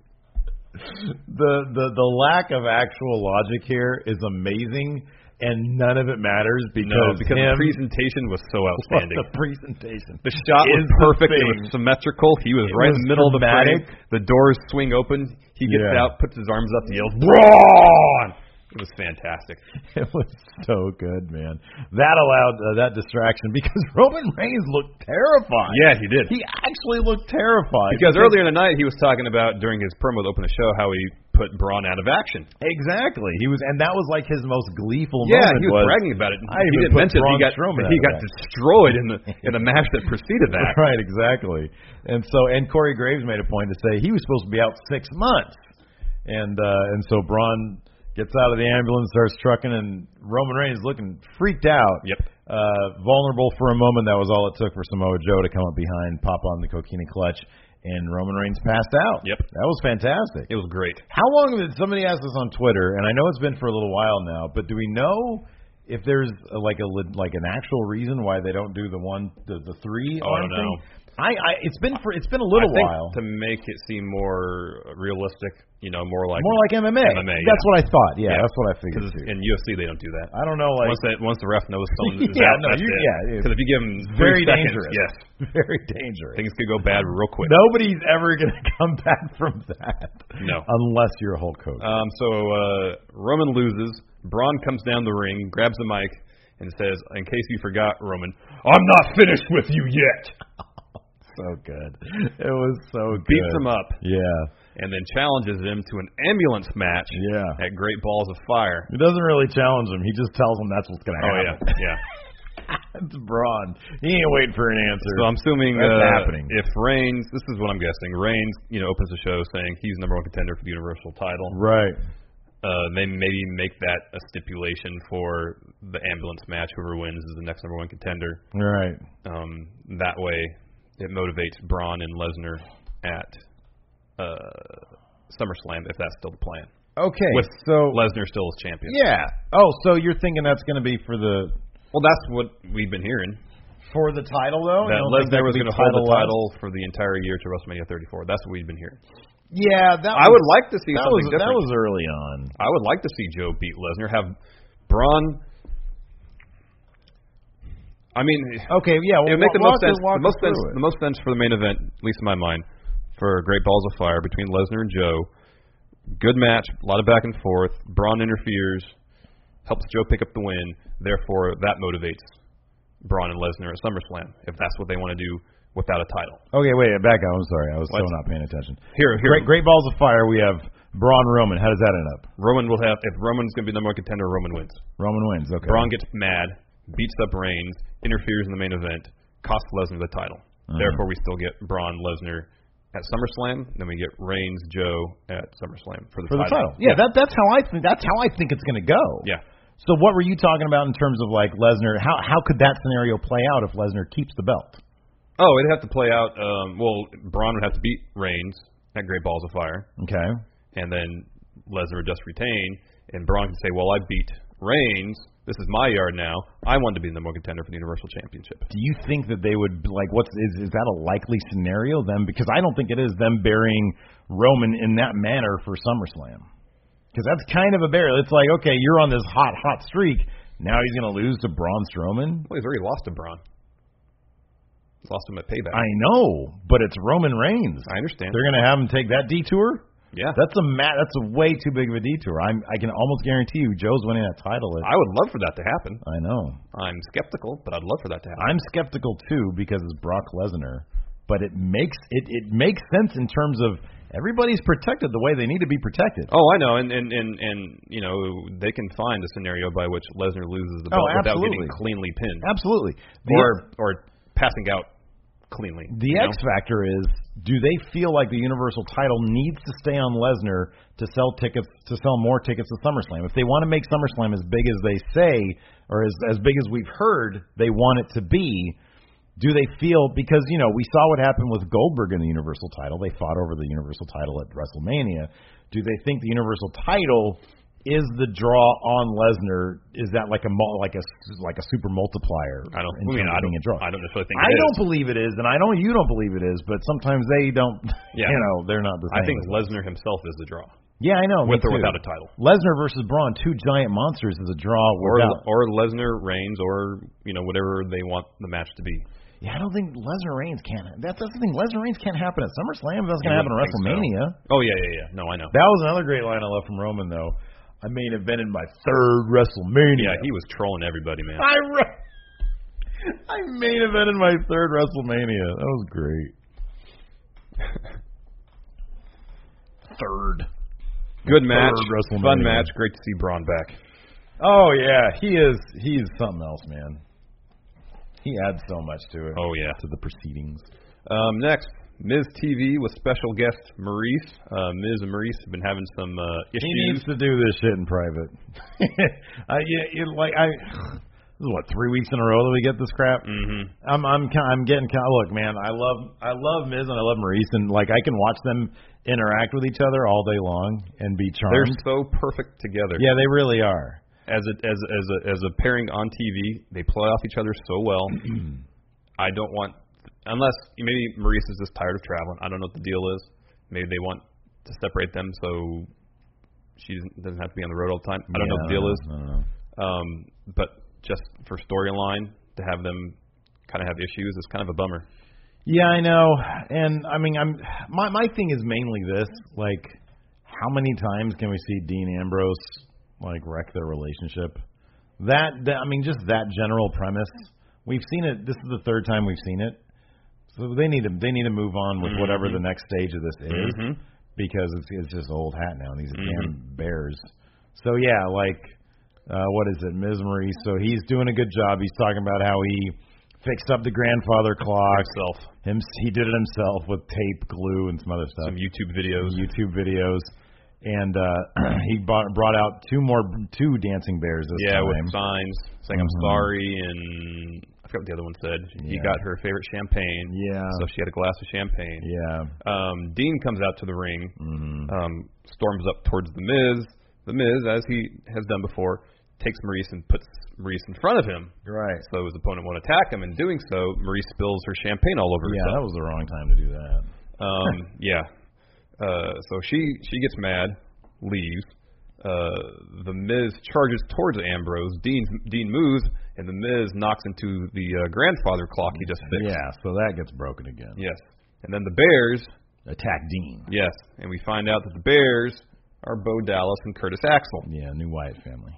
the the the lack of actual logic here is amazing, and none of it matters because no, because him, the presentation was so outstanding. the presentation. The shot was is the perfect. It thing. was symmetrical. He was It right was in the middle dramatic. of the frame. The doors swing open. He gets Yeah. out, puts his arms up, and yells, "Braun!" It was fantastic. It was so good, man. That allowed uh, that distraction because Roman Reigns looked terrified. Yeah, he did. He actually looked terrified. Because earlier in the night, he was talking about, during his promo to open the show, how he put Braun out of action. Exactly. He was, and that was like his most gleeful Yeah, moment. he was, bragging about it. I he even didn't put mention Braun he got Strowman he out got of that. destroyed in the in the match that preceded that. Right, exactly. And so, and Corey Graves made a point to say he was supposed to be out six months, and uh, and so Braun gets out of the ambulance, starts trucking, and Roman Reigns looking freaked out. Yep. Uh, vulnerable for a moment. That was all it took for Samoa Joe to come up behind, pop on the coquina clutch, and Roman Reigns passed out. Yep. That was fantastic. It was great. How long did somebody ask us on Twitter, and I know it's been for a little while now, but do we know if there's a, like a like an actual reason why they don't do the one the, the three Oh, I arm don't know. thing? I, I it's been for it's been a little I think while. to make it seem more realistic, you know, more like More like M M A. M M A, That's yeah. what I thought. Yeah, Yeah. that's what I figured. Because too. in U F C they don't do that. I don't know, like Once that once the ref knows someone is Yeah, out, no, that's you- it. yeah, it's Because if you give them very three seconds, dangerous. yes, very dangerous. things could go bad real quick. Nobody's ever going to come back from that. No. Unless you're a Hulk Hogan. Um, so uh, Roman loses. Braun comes down the ring, grabs the mic, and says, "In case you forgot, Roman, I'm not finished with you yet." So good. It was so good. Beats him up, Yeah. and then challenges him to an ambulance match Yeah. at Great Balls of Fire. He doesn't really challenge him. He just tells him that's what's going to Oh yeah, happen. yeah. It's Braun. He ain't waiting for an answer. So I'm assuming That's uh, happening. if Reigns, this is what I'm guessing. Reigns, you know, opens the show saying he's number one contender for the Universal title. Right. Uh, they maybe make that a stipulation for the ambulance match. Whoever wins is the next number one contender. Right. Um, that way, it motivates Braun and Lesnar at uh, SummerSlam if that's still the plan. Okay. With so Lesnar still as champion. yeah. Oh, so you're thinking that's going to be for the Well, that's what we've been hearing. for the title though? That You don't think Lesnar was could be going to hold the title-less? title for the entire year to WrestleMania thirty-four. That's what we've been hearing. Yeah, that I was, would like to see that something was different. that was early on. I would like to see Joe beat Lesnar. Have Braun. I mean, Okay, yeah. Well, it would make the walk most sense. us- walk The most us through sense. it. The most sense for the main event, at least in my mind, for Great Balls of Fire between Lesnar and Joe. Good match, a lot of back and forth. Braun interferes, helps Joe pick up the win. Therefore, that motivates Braun and Lesnar at SummerSlam if that's what they want to do without a title. Okay, wait, back up. I'm sorry. I was What? so not paying attention. Here, here. Great, Great Balls of Fire. We have Braun Roman. How does that end up? Roman will have if Roman's going to be the number one contender. Roman wins. Roman wins. Okay. Braun gets mad, beats up Reigns, interferes in the main event, costs Lesnar the title. Uh-huh. Therefore, we still get Braun Lesnar at SummerSlam. Then we get Reigns Joe at SummerSlam for the for the title. title. Yeah, that that's how I think. That's how I think it's going to go. Yeah. So what were you talking about in terms of like Lesnar? How how could that scenario play out if Lesnar keeps the belt? Oh, it'd have to play out. Um, well, Braun would have to beat Reigns at Great Balls of Fire, Okay. and then Lesnar would just retain, and Braun can say, "Well, I beat Reigns. This is my yard now. I want to be the number one contender for the Universal Championship." Do you think that they would like what's is is that a likely scenario them? Because I don't think it is them burying Roman in that manner for SummerSlam. Because that's kind of a barrier. It's like, okay, you're on this hot hot streak. Now he's going to lose to Braun Strowman. Well, he's already lost to Braun. He's lost him at Payback. I know, but it's Roman Reigns. I understand. They're going to have him take that detour. Yeah. That's a ma- That's a way too big of a detour. I'm. I can almost guarantee you, Joe's winning that title. At, I would love for that to happen. I know. I'm skeptical, but I'd love for that to happen. I'm skeptical too because it's Brock Lesnar, but it makes it it makes sense in terms of everybody's protected the way they need to be protected. Oh, I know, and and and, and you know they can find a scenario by which Lesnar loses the belt Oh, without absolutely. getting cleanly pinned, Absolutely. The or or passing out cleanly. The you X know? factor is, do they feel like the Universal title needs to stay on Lesnar to sell tickets, to sell more tickets to SummerSlam? If they want to make SummerSlam as big as they say, or as as big as we've heard they want it to be, do they feel, because, you know, we saw what happened with Goldberg in the Universal title. They fought over the Universal title at WrestleMania. Do they think the Universal title is the draw on Lesnar, is that like a like a like a super multiplier? I don't. in I mean, terms I of don't. being a draw? I don't necessarily think. I it don't is. believe it is, and I know you don't believe it is, but sometimes they don't. Yeah. You know, they're not the same. I think as Lesnar himself is the draw, Yeah, I know. with me or too. without a title. Lesnar versus Braun, two giant monsters, is a draw. Or Without. or Lesnar Reigns, or you know whatever they want the match to be. Yeah, I don't think Lesnar Reigns can. That's, that's the thing. Lesnar Reigns can't happen at SummerSlam. That's going to You happen at wouldn't think so. WrestleMania. Oh yeah, yeah, yeah. No, I know. That was another great line I love from Roman, though. I main evented my third WrestleMania. Yeah, he was trolling everybody, man. I re- I main evented my third WrestleMania. That was great. Third. Good match, Third WrestleMania. fun match. Great to see Braun back. Oh yeah, he is. He's something else, man. He adds so much to it. Oh yeah. to the proceedings. Um, next, Miz T V with special guest Maurice. Uh, Miz and Maurice have been having some uh, issues. He needs to do this shit in private. I, yeah, it, like I. This is what, three weeks in a row that we get this crap. Mm-hmm. I'm I'm I'm getting kind of, look, man. I love I love Miz and I love Maurice, and like I can watch them interact with each other all day long and be charmed. They're so perfect together. Yeah, they really are. As a as as a as a pairing on T V, they play off each other so well. I don't want, unless maybe Maurice is just tired of traveling. I don't know what the deal is. Maybe they want to separate them so she doesn't have to be on the road all the time. I don't Yeah, know what the deal is. I don't know. Um, but just for storyline to have them kind of have issues is kind of a bummer. Yeah, I know. And I mean, I'm my my thing is mainly this, like how many times can we see Dean Ambrose like wreck their relationship? That, that I mean, just that general premise. We've seen it. This is the third time we've seen it. So they need to they need to move on with whatever Mm-hmm. the next stage of this is, Mhm. because it's it's just old hat now. These Mhm. damn Bears. So yeah, like uh, what is it, Miz Maurice? So he's doing a good job. He's talking about how he fixed up the grandfather clock. Himself. Him, he did it himself with tape, glue, and some other stuff. Some YouTube videos. YouTube videos, and uh, he bought, brought out two more, two dancing bears this Yeah, time. with signs saying Mhm. I'm sorry, and I forgot what the other one said. He Yeah. got her favorite champagne. Yeah. So she had a glass of champagne. Yeah. Um, Dean comes out to the ring, Mm-hmm. um, storms up towards The Miz. The Miz, as he has done before, takes Maurice and puts Maurice in front of him. Right. So his opponent won't attack him. In doing so, Maurice spills her champagne all over Yeah, herself. that was the wrong time to do that. Um, yeah. Uh, so she she gets mad, leaves. Uh, the Miz charges towards Ambrose. Dean Dean moves, and the Miz knocks into the uh, grandfather clock he just fixed. Yeah, so that gets broken again. Yes. And then the Bears Attack Dean. Yes, and we find out that the Bears are Bo Dallas and Curtis Axel. Yeah, new Wyatt family.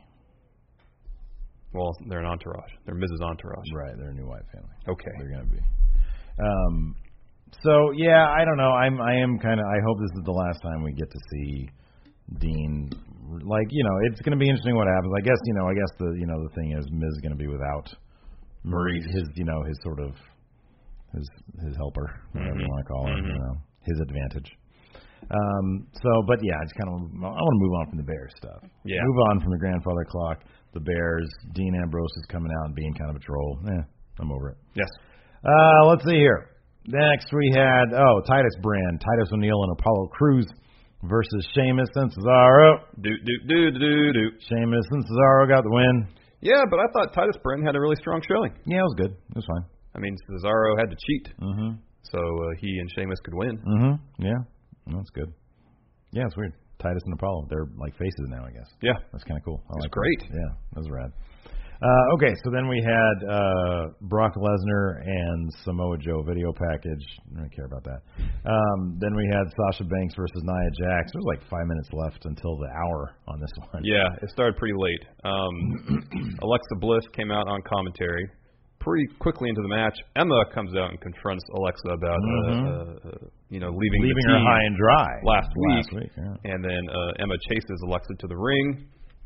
Well, they're an entourage. They're Missus Entourage. Right, they're a new Wyatt family. Okay. They're gonna be. Um. So yeah, I don't know. I'm I am kind of. I hope this is the last time we get to see Dean. Like, you know, it's going to be interesting what happens. I guess you know. I guess the you know the thing is Miz is going to be without Maurice, his you know his sort of his his helper, whatever Mhm. you want to call him. Mhm. You know, his advantage. Um. So, but yeah, I just kind of I want to move on from the Bears stuff. Yeah. Move on from the grandfather clock. The Bears. Dean Ambrose is coming out and being kind of a troll. Eh, I'm over it. Yes. Uh, let's see here. Next we had, oh, Titus Brand, Titus O'Neil and Apollo Crews versus Sheamus and Cesaro. Do do do do do. Sheamus and Cesaro got the win. Yeah, but I thought Titus Brand had a really strong showing. Yeah, it was good. It was fine. I mean, Cesaro had to cheat, Mm-hmm. so uh, he and Sheamus could win. Mm-hmm. Yeah, that's good. Yeah, it's weird. Titus and Apollo, they're like faces now, I guess. Yeah. That's kind of cool. I It's like great. That. Yeah, that was rad. Uh, okay, so then we had uh, Brock Lesnar and Samoa Joe video package. I don't care about that. Um, then we had Sasha Banks versus Nia Jax. There was like five minutes left until the hour on this one. Yeah, it started pretty late. Um, Alexa Bliss came out on commentary pretty quickly into the match. Emma comes out and confronts Alexa about, Mhm. uh, uh, you know, leaving, Leaving the her team high and dry last week. Last week, yeah. And then uh, Emma chases Alexa to the ring.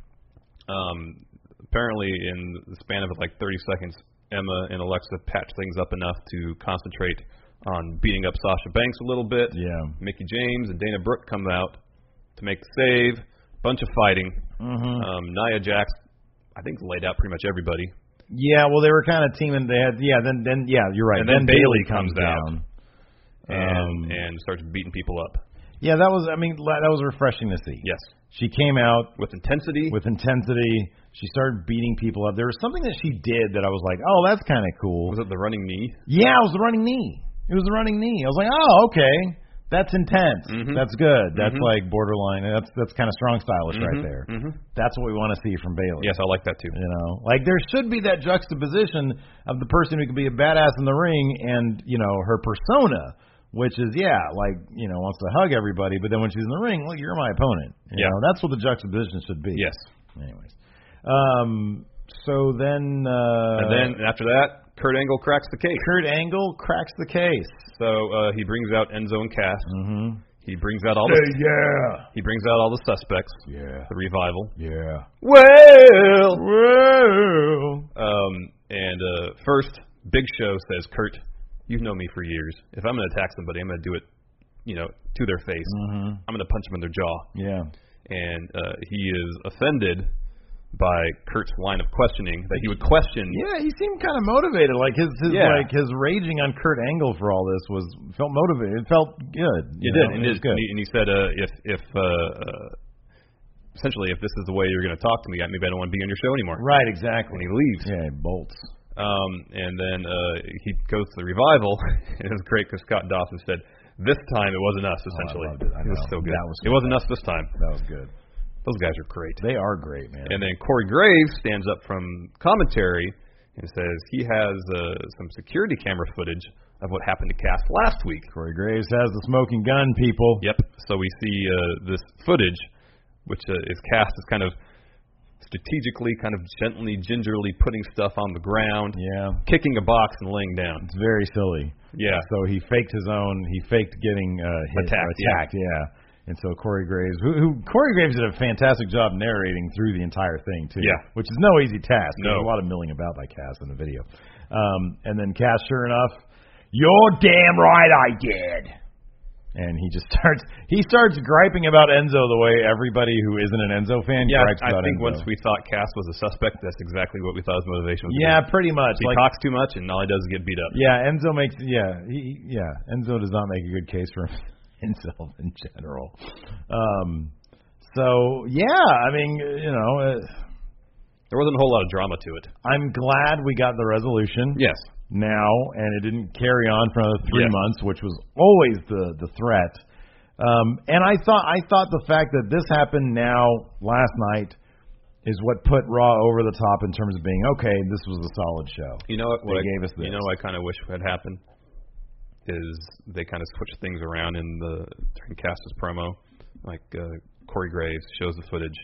Um, apparently, in the span of like thirty seconds, Emma and Alexa patch things up enough to concentrate on beating up Sasha Banks a little bit. Yeah. Mickey James and Dana Brooke come out to make the save. Bunch of fighting. Mm-hmm. Um, Nia Jax, I think, laid out pretty much everybody. Yeah, well, they were kind of teaming. They had, yeah, then, then, yeah, you're right. And then Bayley comes comes out. down And Um, and starts beating people up. Yeah, that was. I mean, la- that was refreshing to see. Yes. She came out with intensity. With intensity. She started beating people up. There was something that she did that I was like, oh, that's kind of cool. Was it the running knee? Yeah, it was the running knee. It was the running knee. I was like, oh, okay. That's intense. Mm-hmm. That's good. That's mm-hmm. like borderline. That's that's kind of strong stylish mm-hmm. right there. Mm-hmm. That's what we want to see from Bayley. Yes, I like that too. You know, like there should be that juxtaposition of the person who can be a badass in the ring and, you know, her persona, which is, yeah, like, you know, wants to hug everybody, but then when she's in the ring, look, you're my opponent. You yeah. know, that's what the juxtaposition should be. Yes. Anyways. Um, so then... Uh, and then after that, Kurt Angle cracks the case. Kurt Angle cracks the case. So uh, he brings out Enzo and Cass. Mm-hmm. He brings out all the... Uh, yeah. He brings out all the suspects. Yeah. The Revival. Yeah. Well... Well... Um, and uh, first, Big Show says, Kurt... You've known me for years. If I'm going to attack somebody, I'm going to do it, you know, to their face. Mm-hmm. I'm going to punch them in their jaw. Yeah. And uh, he is offended by Kurt's line of questioning that he would question. Yeah, he seemed kind of motivated. Like his, his yeah. like his raging on Kurt Angle for all this was felt motivated. It felt good. It know? did. And it was it, good. And he, and he said, uh, if if uh, uh, essentially if this is the way you're going to talk to me, maybe I don't want to be on your show anymore. Right. Exactly. And he leaves. Yeah. He bolts. Um, and then uh, he goes to the Revival, and it was great because Scott Dawson said, this time it wasn't us, essentially. Oh, I loved it. I it was know. so good. That was it wasn't us this time. That was good. Those guys are great. They are great, man. And then Corey Graves stands up from commentary and says he has uh, some security camera footage of what happened to Cass last week. Corey Graves has the smoking gun, people. Yep. So we see uh, this footage, which uh, is Cass is kind of strategically, kind of gently, gingerly putting stuff on the ground, yeah, kicking a box and laying down. It's very silly. Yeah. So he faked his own. He faked getting uh, hit, attacked. attacked. Yeah. yeah. And so Corey Graves, who, who Corey Graves did a fantastic job narrating through the entire thing too. Yeah. Which is no easy task. No. There's a lot of milling about by Cass in the video. Um, and then Cass, sure enough, you're damn right I did. And he just starts he starts griping about Enzo the way everybody who isn't an Enzo fan yeah, gripes I about think Enzo. once we thought Cass was a suspect, that's exactly what we thought his motivation was. Yeah, pretty much. He like, talks too much, and all he does is get beat up. Yeah, Enzo makes yeah he yeah Enzo does not make a good case for himself in general. Um, so yeah, I mean you know. Uh, there wasn't a whole lot of drama to it. I'm glad we got the resolution. Yes. Now, and it didn't carry on for another three yes. months, which was always the the threat. Um, and I thought I thought the fact that this happened now last night is what put Raw over the top in terms of being okay. This was a solid show. You know what? They what gave I, us this. You know what I kind of wish had happened is they kind of switched things around in the during Cass's promo. Like uh, Corey Graves shows the footage.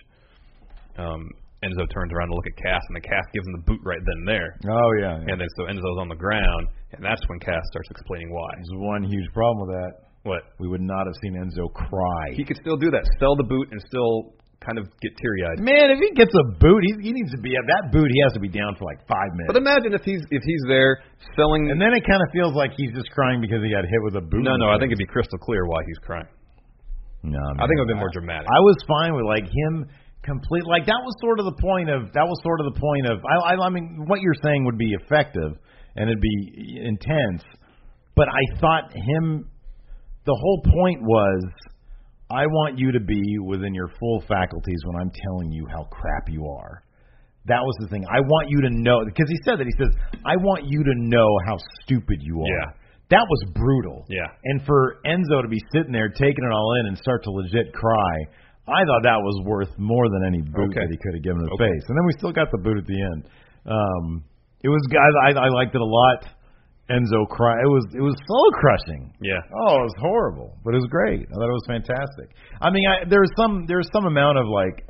Um, Enzo turns around to look at Cass, and the Cass gives him the boot right then and there. Oh, yeah, yeah. And then so Enzo's on the ground, and that's when Cass starts explaining why. There's one huge problem with that. What? We would not have seen Enzo cry. He could still do that. Sell the boot and still kind of get teary-eyed. Man, if he gets a boot, he, he needs to be at that boot. He has to be down for like five minutes. But imagine if he's if he's there selling, and then it kind of feels like he's just crying because he got hit with a boot. No, no, I think it'd be crystal clear why he's crying. No, man, I think it would have been more dramatic. I was fine with like him complete. Like that was sort of the point of that was sort of the point of. I, I, I mean, what you're saying would be effective and it'd be intense, but I thought him. The whole point was, I want you to be within your full faculties when I'm telling you how crap you are. That was the thing. I want you to know, because he said that. He says, I want you to know how stupid you are. Yeah. That was brutal. Yeah. And for Enzo to be sitting there taking it all in and start to legit cry, I thought that was worth more than any boot okay. that he could have given his okay. face. And then we still got the boot at the end. Um, it was, guys, I, I liked it a lot. Enzo cry. It was it was soul crushing. Yeah. Oh, it was horrible, but it was great. I thought it was fantastic. I mean, I, there's some there's some amount of like,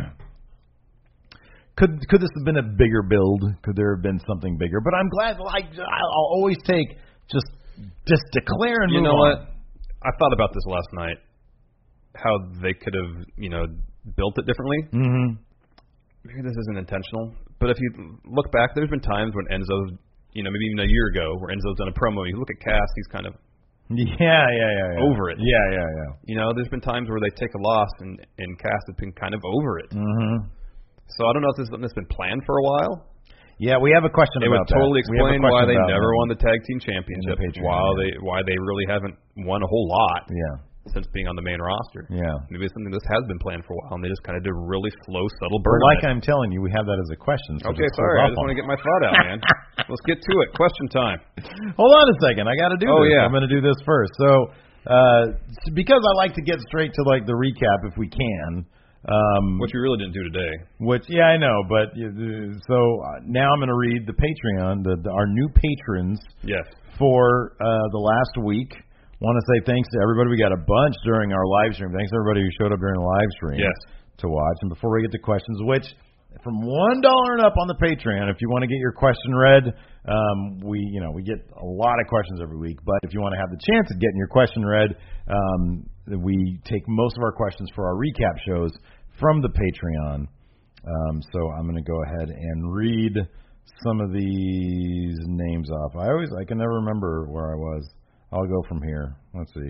could could this have been a bigger build? Could there have been something bigger? But I'm glad. Like I'll always take just just declare and you move know on. what? I thought about this last night. How they could have you know built it differently. Mm-hmm. Maybe this isn't intentional, but if you look back, there's been times when Enzo's. You know, maybe even a year ago, where Enzo's done a promo. You look at Cass, he's kind of yeah, yeah, yeah, yeah. over it. Yeah, yeah, yeah. You know, there's been times where they take a loss, and and Cass has been kind of over it. Mm-hmm. So I don't know if this is something that's been planned for a while. Yeah, we have a question it about that. It would totally that. explain why they never them. won the tag team championship. The While they why they really haven't won a whole lot. Yeah. since being on the main roster. Yeah. Maybe it's something this has been planned for a while, and they just kind of did a really slow, subtle But burn. like on it. I'm telling you, we have that as a question. So Okay, just hold sorry. I off just on want to it. get my thought out, man. Let's get to it. Question time. Hold on a second. I got to do Oh, this. yeah. I'm going to do this first. So, uh, because I like to get straight to like the recap if we can. Um, Which we really didn't do today. Which, yeah, I know, but uh, so uh, now I'm going to read the Patreon, the, the our new patrons Yes. for uh, the last week. Want to say thanks to everybody. We got a bunch during our live stream. Thanks to everybody who showed up during the live stream Yes. to watch. And before we get to questions, which from one dollar and up on the Patreon, if you want to get your question read, um, we you know we get a lot of questions every week. But if you want to have the chance of getting your question read, um, we take most of our questions for our recap shows from the Patreon. Um, so I'm going to go ahead and read some of these names off. I always I can never remember where I was. I'll go from here. Let's see.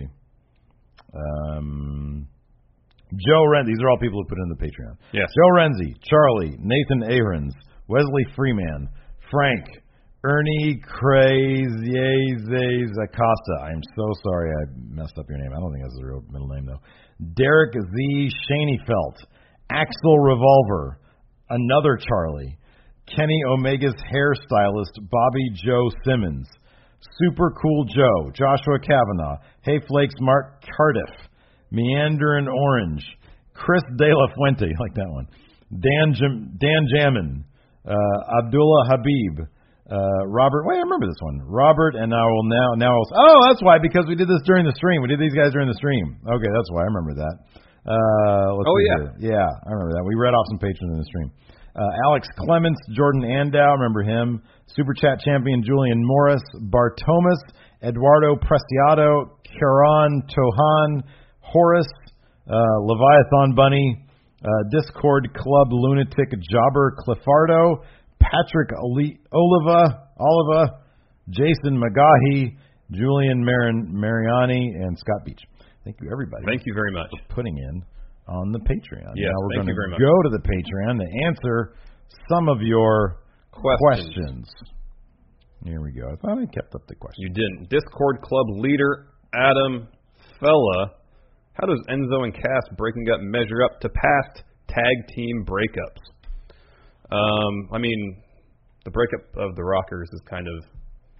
Um, Joe Renzi. These are all people who put in the Patreon. Yes. Joe Renzi, Charlie, Nathan Ahrens, Wesley Freeman, Frank, Ernie Crazies Acosta. I'm so sorry I messed up your name. I don't think that's the real middle name, though. Derek Z. Shaneyfelt, Axel Revolver, another Charlie, Kenny Omega's hairstylist, Bobby Joe Simmons, Super Cool Joe, Joshua Kavanaugh, Hey Flakes Mark Cardiff, Meandering Orange, Chris De La Fuente, I like that one, Dan Jam, Dan Jamin, uh, Abdullah Habib, uh, Robert. Wait, I remember this one. Robert, and I will now now. I'll, oh, that's why, because we did this during the stream. We did these guys during the stream. Okay, that's why I remember that. Uh, let's oh see yeah, here. yeah, I remember that. We read off some patrons in the stream. Uh, Alex Clements, Jordan Andow, remember him. Super Chat champion Julian Morris, Bartomas, Eduardo Preciado, Karan Tohan, Horace, uh, Leviathan Bunny, uh, Discord Club Lunatic Jobber Cliffardo, Patrick Ali- Oliva, Oliva, Jason Magahi, Julian Marin- Mariani, and Scott Beach. Thank you, everybody. Thank you very much for putting in on the Patreon. Yes, now we're thank going you very to much. go to the Patreon to answer some of your questions. questions. Here we go. I thought I kept up the questions. You didn't. Discord Club leader Adam Fella. How does Enzo and Cass breaking up measure up to past tag team breakups? Um, I mean, the breakup of the Rockers is kind of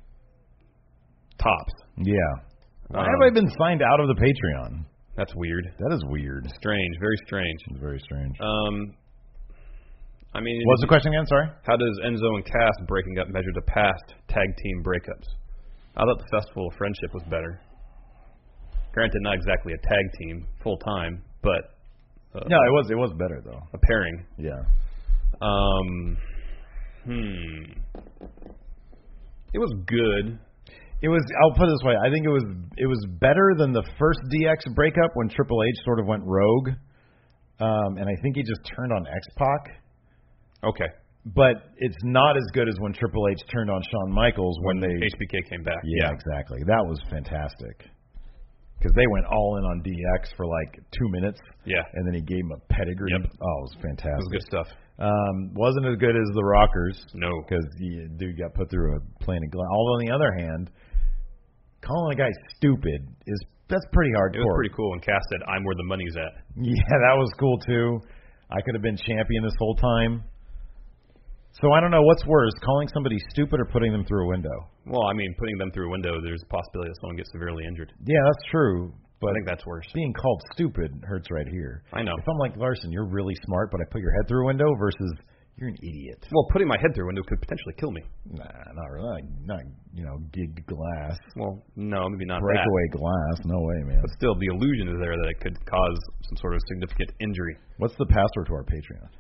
tops. Yeah. Why Um, have I been signed out of the Patreon? That's weird. That is weird. Strange. Very strange. It's very strange. Um, I mean, What's the question again? Sorry. How does Enzo and Cass breaking up measure to past tag team breakups? I thought the Festival of Friendship was better. Granted, not exactly a tag team full time, but uh, no, it was it was better though. A pairing. Yeah. Um. Hmm. It was good. It was. I'll put it this way. I think it was. It was better than the first D X breakup when Triple H sort of went rogue, um, and I think he just turned on X-Pac. Okay. But it's not as good as when Triple H turned on Shawn Michaels when, when they H B K came back. Yeah, yeah. exactly. That was fantastic. Because they went all in on D X for like two minutes. Yeah. And then he gave him a pedigree. Yep. Oh, it was fantastic. It was good stuff. Um, wasn't as good as the Rockers. No. Because the dude got put through a plane of glass. Although on the other hand, calling a guy stupid is that's pretty hardcore. It was pretty cool when Cass said, "I'm where the money's at." Yeah, that was cool too. I could have been champion this whole time. So I don't know what's worse, calling somebody stupid or putting them through a window. Well, I mean, putting them through a window, there's a possibility that someone gets severely injured. Yeah, that's true. But I think that's worse. Being called stupid hurts right here. I know. If I'm like, Larson, you're really smart, but I put your head through a window versus you're an idiot. Well, putting my head through a window could potentially kill me. Nah, not really. Not, you know, gig glass. Well, no, maybe not Breakaway that. glass. No way, man. But still, the illusion is there that it could cause some sort of significant injury. What's the password to our Patreon?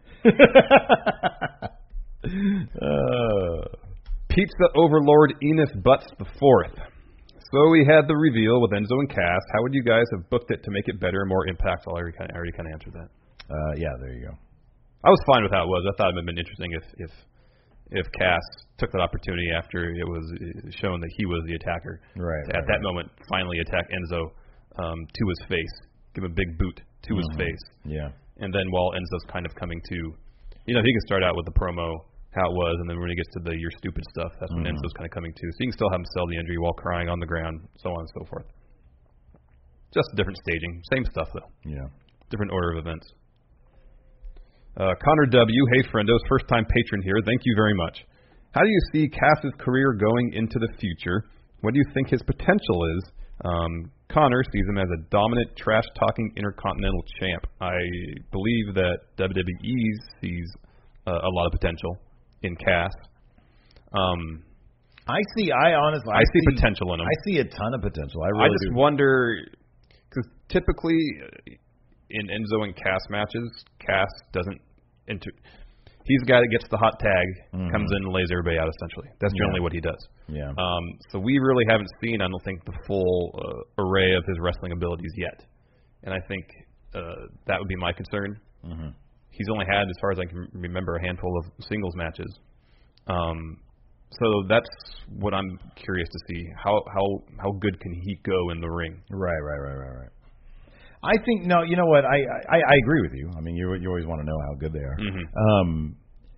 uh, Pizza Overlord Enos Butts the Fourth. So we had the reveal with Enzo and Cass. How would you guys have booked it to make it better and more impactful? I already kind of, I already kind of answered that. Uh, yeah, there you go. I was fine with how it was. I thought it would have been interesting if if if Cass took that opportunity after it was shown that he was the attacker. Right. To, at right, that right. moment, finally attack Enzo um, to his face, give him a big boot to mm-hmm. his face. Yeah. And then while Enzo's kind of coming to, you know, he can start out with the promo, how it was, and then when he gets to the you're stupid stuff, that's when mm-hmm. Enzo's kind of coming to. So you can still have him sell the injury while crying on the ground, so on and so forth. Just different staging. Same stuff, though. Yeah. Different order of events. Uh, Connor W. Hey, friendos. First-time patron here. Thank you very much. How do you see Cass's career going into the future? What do you think his potential is? Um, Connor sees him as a dominant, trash-talking intercontinental champ. I believe that W W E sees uh, a lot of potential in Cass. Um, I see. I honestly, I, I see, see potential in him. I see a ton of potential. I really I just do. wonder because typically in Enzo and Cass matches, Cass doesn't enter. He's the guy that gets the hot tag, mm-hmm. comes in and lays everybody out, essentially. That's generally yeah. what he does. Yeah. Um, so we really haven't seen, I don't think, the full uh, array of his wrestling abilities yet. And I think uh, that would be my concern. Mm-hmm. He's only had, as far as I can remember, a handful of singles matches. Um, so that's what I'm curious to see. How how how good can he go in the ring? Right, right, right, right, right. I think no. You know what? I, I, I agree with you. I mean, you you always want to know how good they are. Mm-hmm. Um,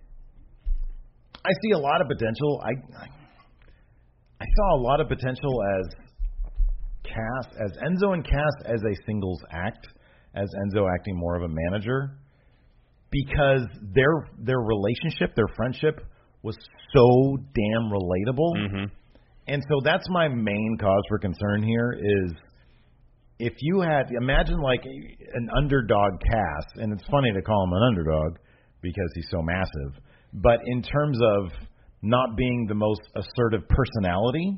I see a lot of potential. I, I I saw a lot of potential as Cass, as Enzo and Cass as a singles act, as Enzo acting more of a manager, because their their relationship, their friendship was so damn relatable. Mm-hmm. And so that's my main cause for concern here is. If you had, imagine like an underdog Cass, and it's funny to call him an underdog because he's so massive, but in terms of not being the most assertive personality,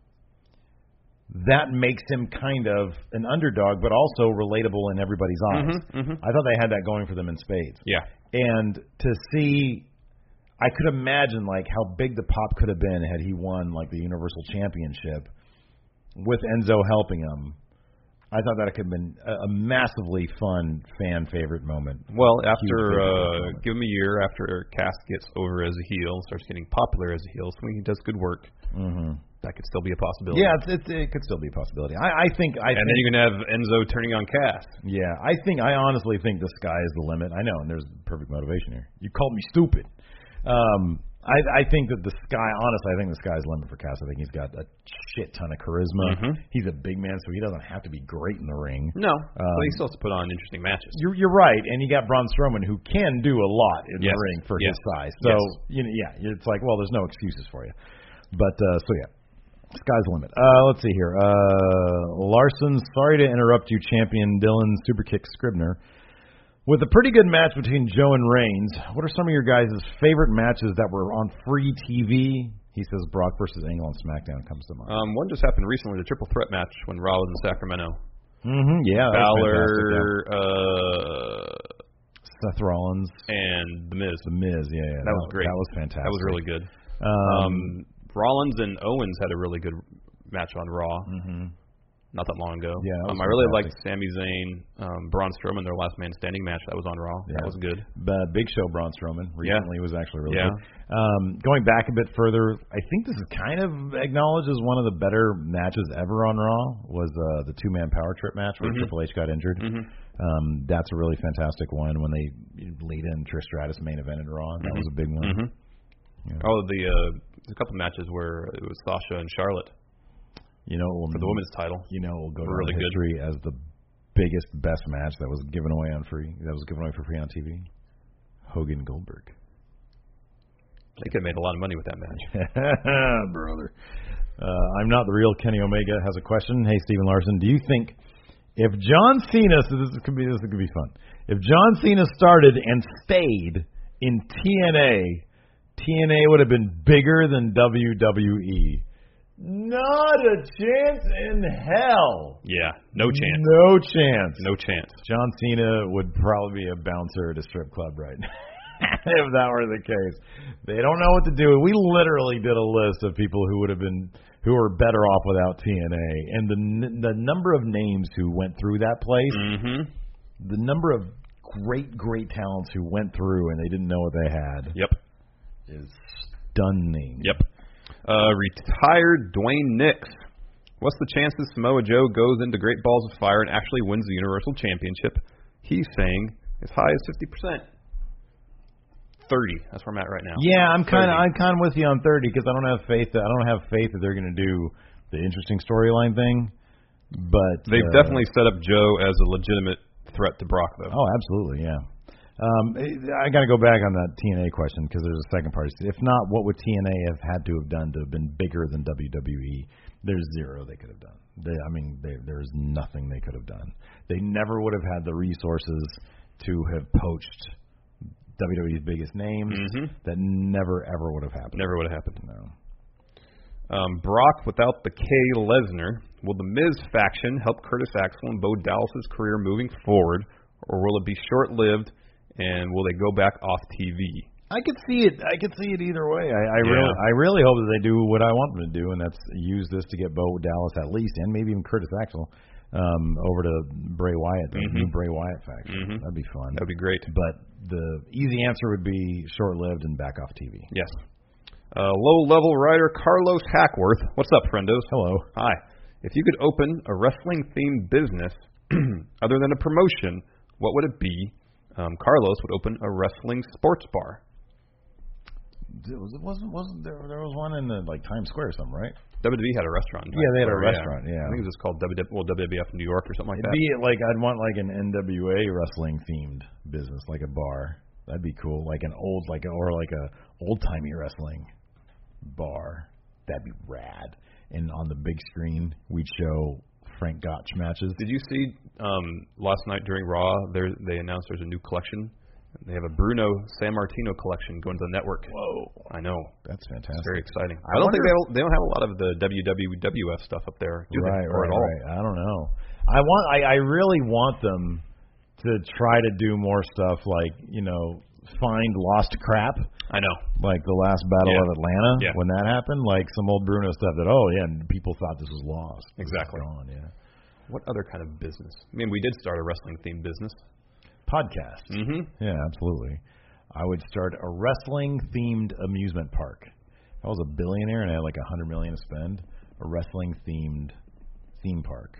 that makes him kind of an underdog, but also relatable in everybody's eyes. Mm-hmm, mm-hmm. I thought they had that going for them in spades. Yeah. And to see, I could imagine like how big the pop could have been had he won like the Universal Championship with Enzo helping him. I thought that could have been a massively fun fan favorite moment. Well, after uh, give him a year after Cass gets over as a heel, starts getting popular as a heel, so when he does good work, mm-hmm. that could still be a possibility. Yeah, it's, it's, it could still be a possibility. I, I think. I and think, then you can have Enzo turning on Cass. Yeah, I think. I honestly think the sky is the limit. I know, and there's perfect motivation here. You called me stupid. Um, I, I think that the sky, honestly, I think the sky's the limit for Cass. I think he's got a shit ton of charisma. Mm-hmm. He's a big man, so he doesn't have to be great in the ring. No, um, but he still has to put on interesting matches. You're, you're right, and you got Braun Strowman, who can do a lot in yes. the ring for yes. his size. So, yes. you know, yeah, it's like, well, there's no excuses for you. But, uh, so yeah, sky's the limit. Uh, let's see here. Uh, Larson, sorry to interrupt you, champion Dylan Superkick Scribner. With a pretty good match between Joe and Reigns, what are some of your guys' favorite matches that were on free T V? He says Brock versus Angle on SmackDown comes to mind. Um, one just happened recently, the triple threat match when Raw was in Sacramento. Mm-hmm, yeah. Balor, yeah. uh, Seth Rollins, and The Miz. The Miz, yeah, yeah. That, that was great. That was fantastic. That was really good. Um, um, Rollins and Owens had a really good match on Raw. Mm-hmm. Not that long ago. Yeah, um, I really liked Sami Zayn, um, Braun Strowman, their last man standing match. That was on Raw. Yeah. That was good. Uh, Big Show Braun Strowman recently yeah. was actually really yeah. good. Um, going back a bit further, I think this is kind of acknowledged as one of the better matches ever on Raw was uh, the two-man power trip match where mm-hmm. Triple H got injured. Mm-hmm. Um, that's a really fantastic one when they lead in Trish Stratus main event in Raw. That mm-hmm. was a big one. Mm-hmm. Yeah. Oh, the uh, a couple matches where it was Sasha and Charlotte. You know, we'll, for the women's title. You know, we'll go to really history good. as the biggest, best match that was given away on free. That was given away for free on T V. Hogan Goldberg. They could have made a lot of money with that match, brother. Uh, I'm not the real Kenny Omega has a question. Hey, Stephen Larson, do you think if John Cena, so this could be this could be fun. If John Cena started and stayed in T N A, T N A would have been bigger than W W E. Not a chance in hell. Yeah, no chance. No chance. No chance. John Cena would probably be a bouncer at a strip club right now. If that were the case. They don't know what to do. We literally did a list of people who would have been, who were better off without T N A. And the the number of names who went through that place, mm-hmm. the number of great, great talents who went through and they didn't know what they had. Yep. Is stunning. Yep. Uh, retired Dwayne Nix. What's the chances Samoa Joe goes into Great Balls of Fire and actually wins the Universal Championship? He's saying as high as fifty percent. thirty. That's where I'm at right now. Yeah, I'm kind of I'm kind of with you on thirty because I don't have faith that I don't have faith that they're going to do the interesting storyline thing. But they've uh, definitely set up Joe as a legitimate threat to Brock, though. Oh, absolutely, yeah. Um, I got to go back on that T N A question because there's a second part. If not, what would T N A have had to have done to have been bigger than W W E? There's zero they could have done. They, I mean, they, there's nothing they could have done. They never would have had the resources to have poached W W E's biggest names. Mm-hmm. That never, ever would have happened. Never would have happened. No. Um, Brock without the K. Lesnar. Will the Miz faction help Curtis Axel and Bo Dallas' career moving forward, or will it be short-lived, and will they go back off T V? I could see it. I could see it either way. I, I Yeah. really, I really hope that they do what I want them to do, and that's use this to get Bo Dallas at least, and maybe even Curtis Axel, um, over to Bray Wyatt, the Mm-hmm. new Bray Wyatt faction. Mm-hmm. That'd be fun. That'd be great. But the easy answer would be short-lived and back off T V. Yes. Uh, low-level writer Carlos Hackworth. What's up, friendos? Hello. Hi. If you could open a wrestling-themed business other than a promotion, what would it be? Um, Carlos would open a wrestling sports bar. It was, it wasn't wasn't there? There was one in the like Times Square or something, right? W W E had a restaurant. Yeah, they had a Square, restaurant. Yeah, I think it was just called W W E, well, W W F New York or something like It'd that. be like I'd want like an N W A wrestling themed business, like a bar. That'd be cool. Like an old, like a, or like a old timey wrestling bar. That'd be rad. And on the big screen, we'd show Frank Gotch matches. Did you see um, last night during Raw? There, they announced there's a new collection. They have a Bruno San Martino collection going to the network. Whoa, I know. that's fantastic. It's very exciting. I I, don't wonder- think they don't, they don't have a lot of the W W F stuff up there, do Right, they? Or right, at all. right. I don't know. I want. I, I really want them to try to do more stuff like you know find lost crap. I know. Like the last Battle Yeah. of Atlanta, Yeah. when that happened, like some old Bruno stuff that, oh, yeah, and people thought this was lost. This is Exactly. gone, yeah. What other kind of business? I mean, we did start a wrestling-themed business. Podcast. Mm-hmm. Yeah, absolutely. I would start a wrestling-themed amusement park. If I was a billionaire and I had like a hundred million to spend, a wrestling-themed theme park.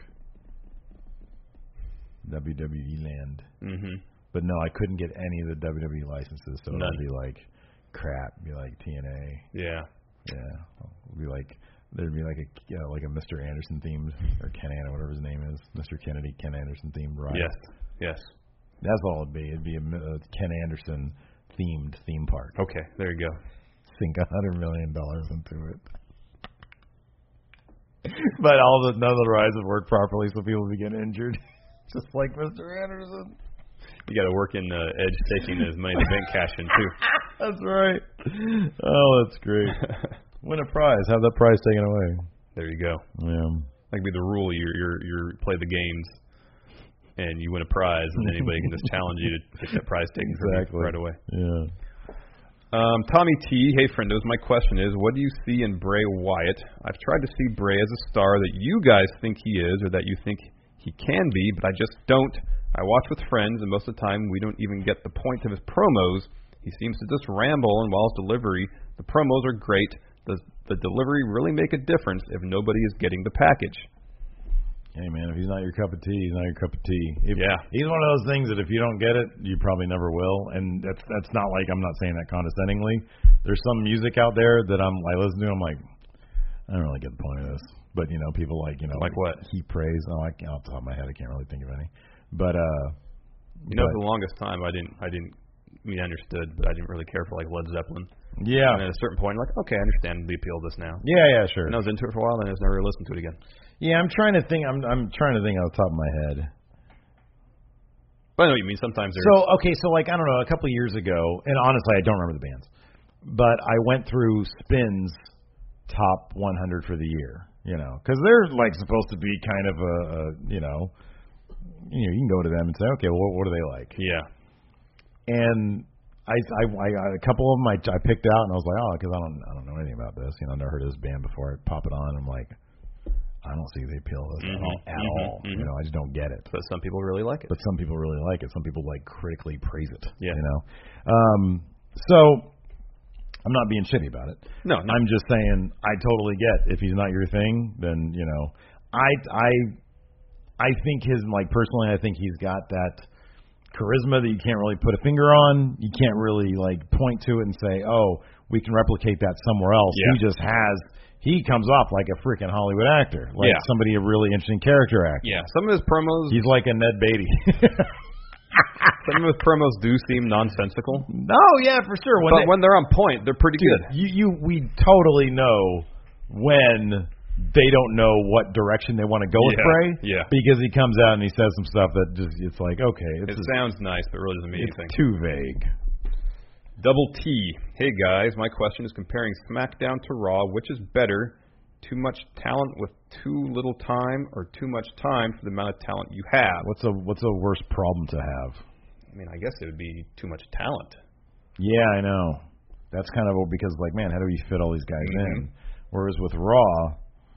W W E Land. Mm-hmm. But no, I couldn't get any of the W W E licenses, so None. it'd be like crap. It'd be like T N A. Yeah. Yeah, it'd be like there'd be like a you know, like a Mister Anderson themed or Ken Anderson, whatever his name is, Mister Kennedy, Ken Anderson themed ride. Yes. Yes. That's all it'd be. It'd be a, a Ken Anderson themed theme park. Okay, there you go. Sink a hundred million dollars into it. But all the none of the rides would work properly, so people would get injured, just like Mister Anderson. You got to work in uh, Edge taking his money to bank cash in too. That's right. Oh, that's great. Win a prize. Have that prize taken away. There you go. Yeah. That could be the rule. You you you play the games, and you win a prize, and anybody can just challenge you to get that prize taken Exactly. from you right away. Yeah. Um, Tommy T, hey friendos, my question is, what do you see in Bray Wyatt? I've tried to see Bray as a star that you guys think he is, or that you think he can be, but I just don't. I watch with friends, and most of the time we don't even get the point of his promos. He seems to just ramble, and while his delivery, the promos are great, does the delivery really make a difference if nobody is getting the package? Hey man, if he's not your cup of tea, he's not your cup of tea. If, Yeah. He's one of those things that if you don't get it, you probably never will. And that's that's not like I'm not saying that condescendingly. There's some music out there that I'm I listen to. I'm like, I don't really get the point of this. But you know, people like you know, Like what? He praise. Oh, I can't, off the top of my head, I can't really think of any. But uh, You know, but, for the longest time, I didn't, I didn't, I mean, I understood, but I didn't really care for like Led Zeppelin. yeah, And at a certain point, like, okay, I understand the appeal of this now. yeah, yeah, sure. And I was into it for a while, and I just never listened to it again. Yeah, I'm trying to think. I'm I'm trying to think off the top of my head. But I know what you mean. Sometimes there's So okay, so like I don't know, a couple of years ago, and honestly, I don't remember the bands, but I went through Spin's top one hundred for the year. You know, because they're like supposed to be kind of a, a you know, you know, you can go to them and say, okay, well, what, what do they like? yeah, And I, I, I a couple of them I, I picked out, and I was like, oh, because I don't I don't know anything about this. You know, I never heard of this band before. I pop it on, and I'm like, I don't see the appeal of this Mhm, at all. At mhm, all. mhm. You know, I just don't get it. but some people really like it. But some people really like it. Some people like critically praise it. Yeah. You know. Um, so I'm not being shitty about it. No, no. I'm just saying I totally get if he's not your thing, then you know, I I I think his like personally, I think he's got that charisma that you can't really put a finger on. You can't really like point to it and say, oh, we can replicate that somewhere else. Yeah. He just has he comes off like a freaking Hollywood actor, like Yeah. somebody a really interesting character actor. Yeah, some of his promos, He's like a Ned Beatty. some of his promos do seem nonsensical, No, yeah, for sure. When but they, when they're on point, they're pretty dude, good. you, you, we totally know when they don't know what direction they want to go with Yeah, Bray. yeah. Because he comes out and he says some stuff that just, it's like, okay, it's, It just, sounds nice, but really doesn't mean it's anything. too vague. Double T. Hey guys, my question is comparing SmackDown to Raw. Which is better? Too much talent with too little time, or too much time for the amount of talent you have? What's a what's a worse problem to have? I mean, I guess it would be too much talent. Yeah, I know. That's kind of because, like, man, how do we fit all these guys Mm-hmm. in? Whereas with Raw,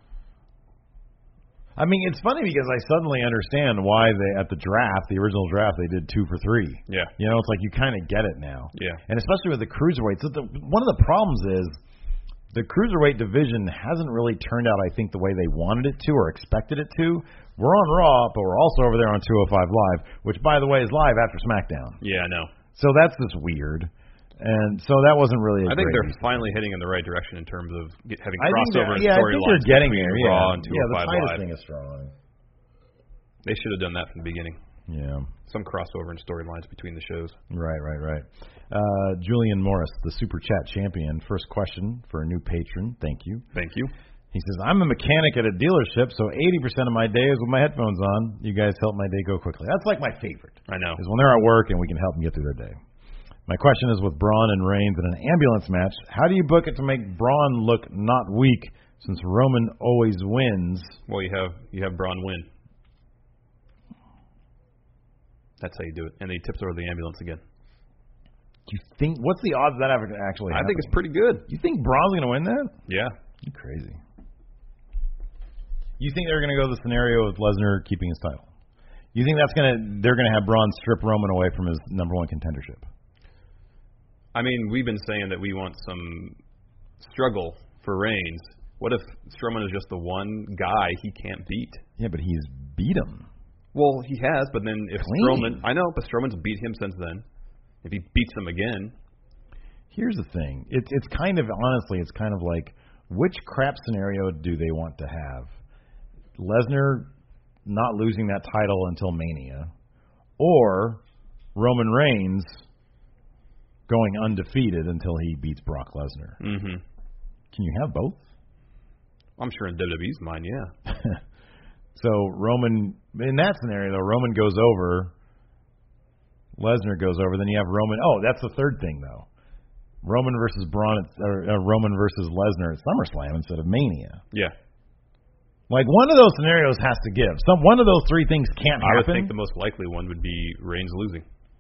I mean, it's funny because I suddenly understand why they at the draft, the original draft, they did two for three. Yeah. You know, it's like you kind of get it now. Yeah. And especially with the cruiserweights. So the, one of the problems is the cruiserweight division hasn't really turned out, I think, the way they wanted it to or expected it to. We're on Raw, but we're also over there on two oh five Live, which, by the way, is live after SmackDown. Yeah, I know. So that's just weird. And so that wasn't really a I think great they're use. finally heading in the right direction in terms of get, having I think crossover they're- yeah, I think storylines they're getting between there. Raw Yeah, and two yeah, oh the five Titus Live. thing is strong. They should have done that from the beginning. Yeah. Some crossover and storylines between the shows. Right, right, right. Uh, Julian Morris, the Super Chat champion. First question for a new patron. Thank you. Thank you. He says, I'm a mechanic at a dealership, so eighty percent of my day is with my headphones on. You guys help my day go quickly. That's like my favorite. I know. Is when they're at work and we can help them get through their day. My question is with Braun and Reigns in an ambulance match, how do you book it to make Braun look not weak since Roman always wins? Well, you have you have Braun win. That's how you do it. And he tips over the ambulance again. Do you think, what's the odds of that ever actually I happening? think it's pretty good. You think Braun's going to win that? Yeah. You crazy. You think they're going to go the scenario with Lesnar keeping his title? You think that's going to they're going to have Braun strip Roman away from his number one contendership? I mean, we've been saying that we want some struggle for Reigns. What if Strowman is just the one guy he can't beat? Yeah, but he's beat him. Well, he has, but then if Clean. Strowman, I know, but Strowman's beat him since then. If he beats him again, Here's the thing. It's it's kind of honestly, it's kind of like which crap scenario do they want to have? Lesnar not losing that title until Mania, or Roman Reigns going undefeated until he beats Brock Lesnar. mm-hmm. Can you have both? I'm sure in W W E's mind, yeah. So Roman, in that scenario though, Roman goes over, Lesnar goes over, then you have Roman. Oh, that's the third thing though. Roman versus Braun, at, or uh, Roman versus Lesnar at SummerSlam instead of Mania. Yeah. Like one of those scenarios has to give. Some one of those three things can't I would happen. think the most likely one would be Reigns losing.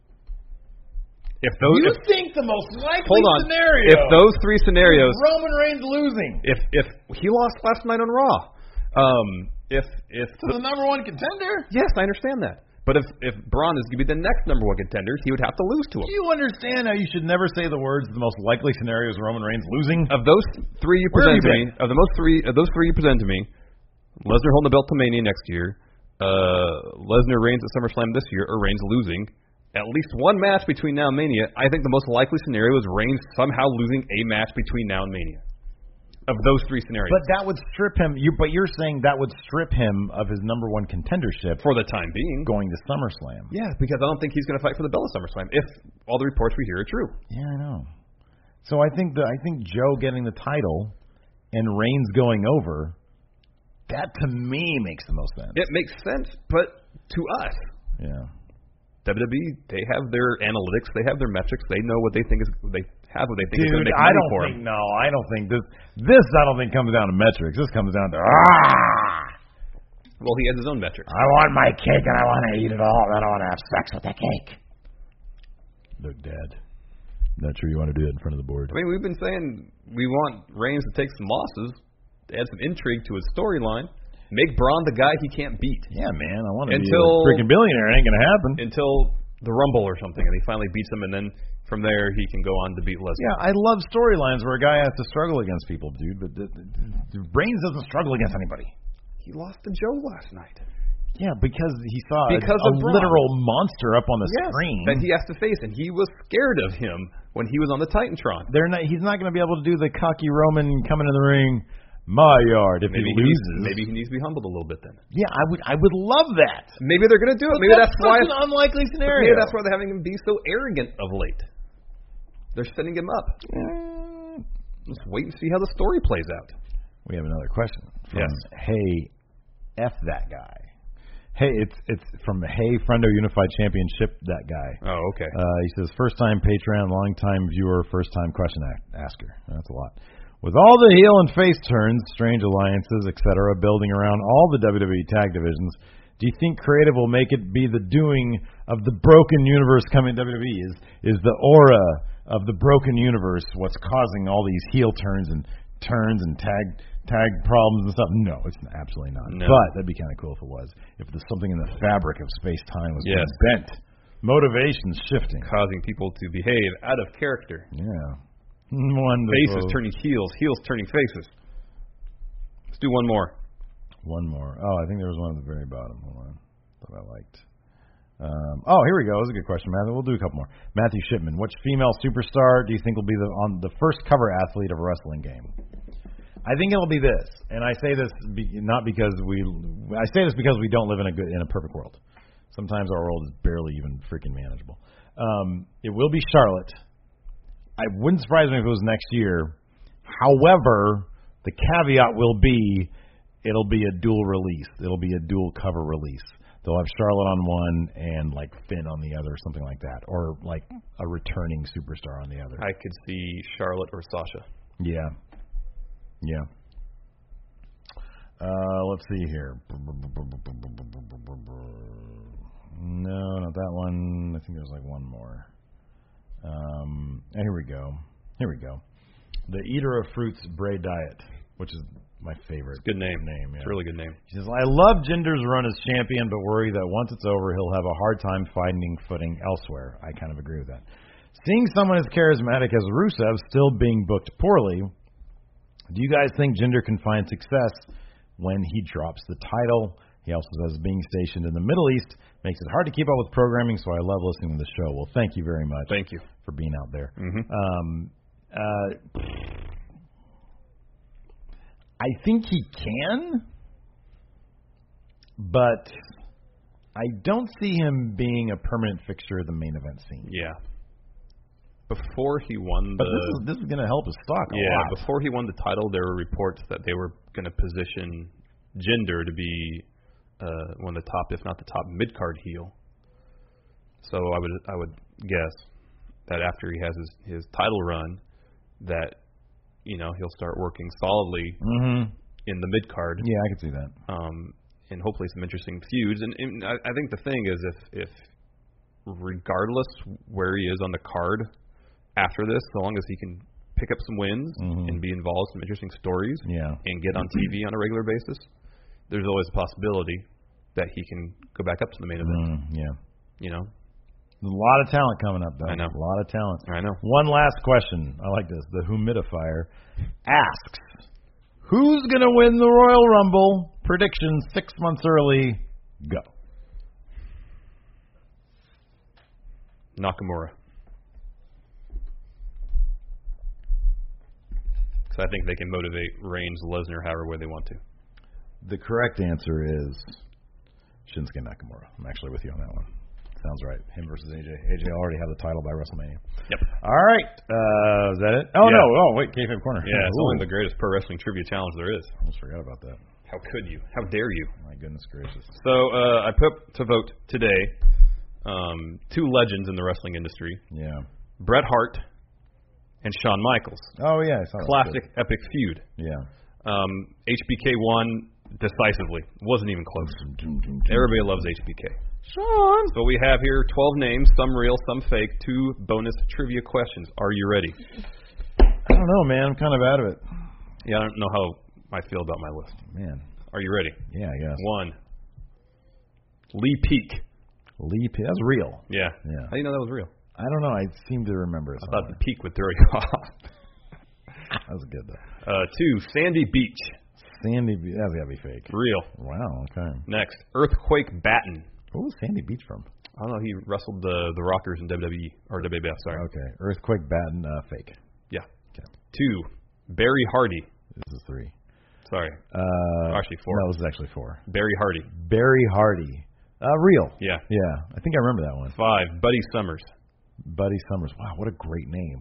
If those, you if, think the most likely hold on, scenario? if those three scenarios, Roman Reigns losing, if if he lost last night on Raw, um, if if to the number one contender. yes, I understand that. But if if Braun is going to be the next number one contender, he would have to lose to him. Do you understand how you should never say the words the most likely scenario is Roman Reigns losing? Of those three you Where have present to you me, of the most three of those three you present to me, Lesnar holding the belt to Mania next year, uh, Lesnar reigns at SummerSlam this year, or Reigns losing. At least one match between now and Mania. I think the most likely scenario is Reigns somehow losing a match between now and Mania. Of those three scenarios. But that would strip him. You, but you're saying that would strip him of his number one contendership for the time being. going to SummerSlam. Yeah, because I don't think he's going to fight for the belt at SummerSlam if all the reports we hear are true. Yeah, I know. So I think the I think Joe getting the title and Reigns going over, that to me makes the most sense. It makes sense, but to us, yeah. W W E, they have their analytics, they have their metrics, they know what they think is they have what they think Dude, is going to make I money don't for think them. no, I don't think this this I don't think comes down to metrics. This comes down to ah. Well, he has his own metrics. I want my cake and I want to eat it all. And I don't want to have sex with the cake. Look, Dad. Not sure you want to do that in front of the board. I mean, we've been saying we want Reigns to take some losses, to add some intrigue to his storyline, make Braun the guy he can't beat. Yeah, man, I want to Until- be a freaking billionaire. It ain't gonna happen. Until the Rumble or something, and he finally beats him, and then from there he can go on to beat Lesnar. Yeah, I love storylines where a guy has to struggle against people, dude. But the, the, the Reigns doesn't struggle against anybody. He lost to Joe last night. Yeah, because he saw Because a, a of Braun. literal monster up on the Yes, screen. that he has to face, and he was scared of him when he was on the Titantron. They're not. He's not going to be able to do the cocky Roman coming in the ring. my yard. If maybe he he loses, needs, maybe he needs to be humbled a little bit then. Yeah, I would. I would love that. Maybe they're going to do it. But Maybe that's, that's, why such an unlikely scenario. Maybe that's why they're having him be so arrogant of late. They're setting him up. Uh, Let's wait and see how the story plays out. We have another question from Yes. Hey, F that guy. Hey, it's it's from Hey Friendo Unified Championship. That guy. Oh, okay. Uh, he says first time Patreon, long time viewer, first time question asker. That's a lot. With all the heel and face turns, strange alliances, et cetera, building around all the W W E tag divisions, do you think creative will make it be the doing of the broken universe coming to W W E? Is is the aura of the broken universe what's causing all these heel turns and turns and tag tag problems and stuff? No, it's absolutely not. No. But that'd be kind of cool if it was. If there's something in the fabric of space time was Yes. being bent, motivations shifting, Causing people to behave out of character. yeah. Wonderful. Faces turning heels, heels turning faces. Let's do one more. One more. Oh, I think there was one at the very bottom. Hold on. That I liked. Um, oh, here we go. That's a good question, Matthew. We'll do a couple more. Matthew Shipman. Which female superstar do you think will be the on the first cover athlete of a wrestling game? I think it'll be this, and I say this be, not because we. I say this because we don't live in a good in a perfect world. Sometimes our world is barely even freaking manageable. Um, it will be Charlotte. It wouldn't surprise me if it was next year. However, the caveat will be it'll be a dual release. It'll be a dual cover release. They'll have Charlotte on one and like Finn on the other, or something like that, or like a returning superstar on the other. I could see Charlotte or Sasha. Yeah, yeah. Uh, let's see here. No, not that one. I think there's like one more. Um, and here we go. Here we go. The Eater of Fruits Bray Diet, which is my favorite. Good name. Name. Yeah. It's a really good name. He says, I love Jinder's run as champion, but worry that once it's over, he'll have a hard time finding footing elsewhere. I kind of agree with that. Seeing someone as charismatic as Rusev still being booked poorly, do you guys think Jinder can find success when he drops the title? He also says being stationed in the Middle East makes it hard to keep up with programming, so I love listening to the show. Well, thank you very much. Thank you for being out there. Mm-hmm. Um, uh, I think he can, but I don't see him being a permanent fixture of the main event scene. Yeah. Before he won the... But this is, this is going to help his stock a yeah, lot. Yeah, before he won the title, there were reports that they were going to position Jinder to be uh, one of the top, if not the top, mid-card heel. So I would I would guess that after he has his, his title run, that, you know, he'll start working solidly mm-hmm. in the mid-card. Yeah, I can see that. Um, and hopefully some interesting feuds. And, and I, I think the thing is, if, if regardless where he is on the card after this, so long as he can pick up some wins mm-hmm. and be involved in some interesting stories yeah. and get on T V on a regular basis, there's always a possibility that he can go back up to the main event. Mm, yeah. You know? There's a lot of talent coming up, though. I know. A lot of talent. I know. One last question. I like this. The Humidifier asks, who's going to win the Royal Rumble? Prediction six months early. Go. Nakamura. Because I think they can motivate Reigns, Lesnar, however way they want to. The correct answer is Shinsuke Nakamura. I'm actually with you on that one. Sounds right. Him versus A J. A J already have the title by WrestleMania. Yep. All right. Uh, is that it? Oh, yeah. no. Oh, wait. Kayfabe Corner. Yeah, it's Ooh. only the greatest pro wrestling trivia challenge there is. Almost forgot about that. How could you? How dare you? My goodness gracious. So uh, I put to vote today um, two legends in the wrestling industry. Yeah. Bret Hart and Shawn Michaels. Oh, yeah. I saw that. Classic epic feud. Yeah. Um, H B K won decisively. Wasn't even close. Everybody loves H B K. Shawn. So we have here twelve names, some real, some fake, two bonus trivia questions. Are you ready? I don't know, man. I'm kind of out of it. Yeah, I don't know how I feel about my list. Man. Are you ready? Yeah, I guess. One. Lee Peak. Lee Peak. That's real. Yeah. Yeah. How do you know that was real? I don't know. I seem to remember it. I thought the peak would throw you off. That was good, though. Uh, two, Sandy Beach. Sandy Beach. That's got to be fake. Real. Wow, okay. Next, Earthquake Batten. Where was Sandy Beach from? I don't know. He wrestled the the Rockers in W W E. Or W W F, sorry. Okay. Earthquake Batten, uh, fake. Yeah. Okay. Two, Barry Hardy. This is three. Sorry. Uh, actually four. No, it was actually four. Barry Hardy. Barry Hardy. Uh, real. Yeah. Yeah. I think I remember that one. Five. Buddy Summers. Buddy Summers. Wow, what a great name.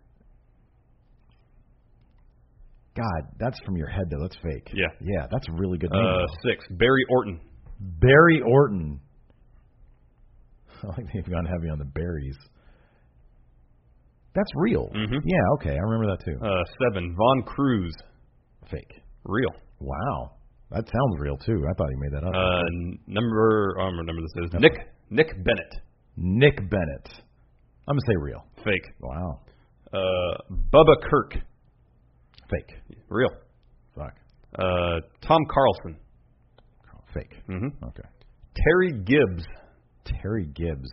God, that's from your head, though. That's fake. Yeah. Yeah, that's a really good name. Uh, six. Barry Orton. Barry Orton. I like they've gone heavy on the berries. That's real. Mm-hmm. Yeah, okay. I remember that, too. Uh, seven. Von Cruz. Fake. Real. Wow. That sounds real, too. I thought you made that up. Uh, number, I don't remember this is. Nick Nick Bennett. Nick Bennett. I'm going to say real. Fake. Wow. Uh, Bubba Kirk. Fake. Real. Fuck. Uh, Tom Carlson. Fake. Mm-hmm. Okay. Terry Gibbs. Terry Gibbs.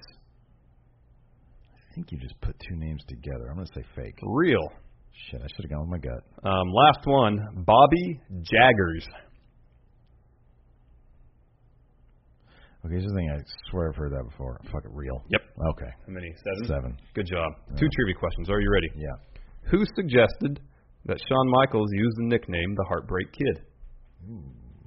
I think you just put two names together. I'm going to say fake. Real. Shit, I should have gone with my gut. Um, last one. Bobby Jaggers. Okay, here's the thing. I swear I've heard that before. Fuck it, real. Yep. Okay. How many? Seven? Seven. Good job. Yeah. Two trivia questions. Are you ready? Yeah. Who suggested that Shawn Michaels use the nickname the Heartbreak Kid? Ooh.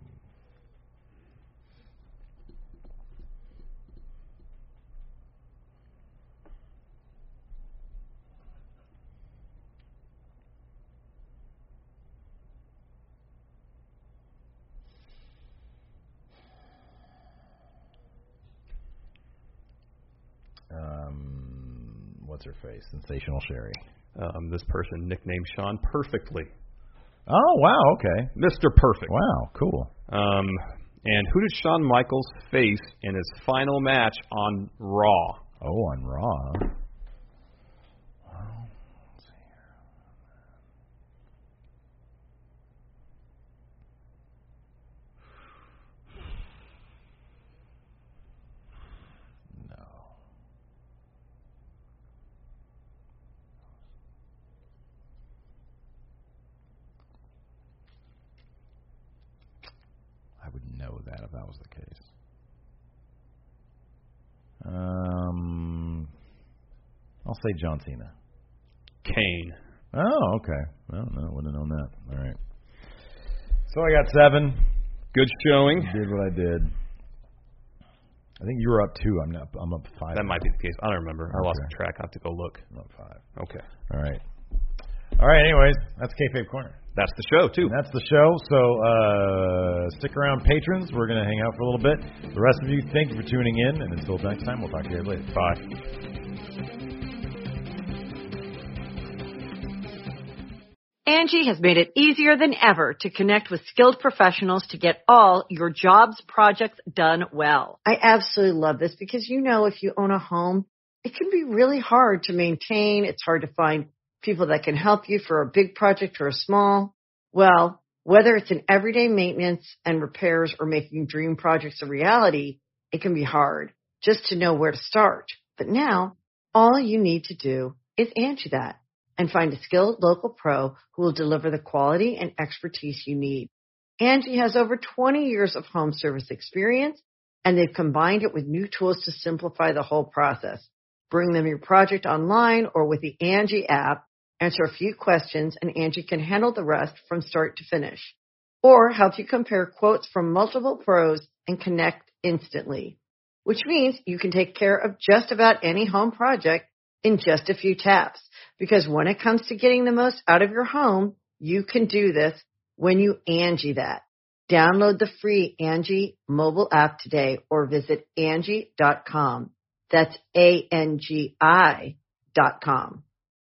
Um, what's her face? Sensational Sherry. Um, this person nicknamed Shawn Perfectly. Oh, wow, okay. Mister Perfect. Wow, cool. Um, and who did Shawn Michaels face in his final match on Raw? Oh, on Raw. Well, let's see here. No. I would know that if that was the case. Um, I'll say John Cena. Kane. Oh, okay. Well, no, wouldn't have known that. All right. So I got seven. Good showing. Did what I did. I think you were up two. I'm not. I'm up five. That might be the case. I don't remember. I lost Okay. track. I have to go look. I'm up five. Okay. All right. All right. Anyways, that's Kayfabe Corner. That's the show, too. And that's the show. So uh, stick around, patrons. We're going to hang out for a little bit. The rest of you, thank you for tuning in. And until next time, we'll talk to you later. Bye. Angie has made it easier than ever to connect with skilled professionals to get all your jobs projects done well. I absolutely love this because, you know, if you own a home, it can be really hard to maintain. It's hard to find people that can help you for a big project or a small. Well, whether it's in everyday maintenance and repairs or making dream projects a reality, it can be hard just to know where to start. But now, all you need to do is Angie that and find a skilled local pro who will deliver the quality and expertise you need. Angie has over twenty years of home service experience, and they've combined it with new tools to simplify the whole process. Bring them your project online or with the Angie app, answer a few questions, and Angie can handle the rest from start to finish. Or help you compare quotes from multiple pros and connect instantly, which means you can take care of just about any home project in just a few taps. Because when it comes to getting the most out of your home, you can do this when you Angie that. Download the free Angie mobile app today or visit Angie dot com. That's A N G I dot com.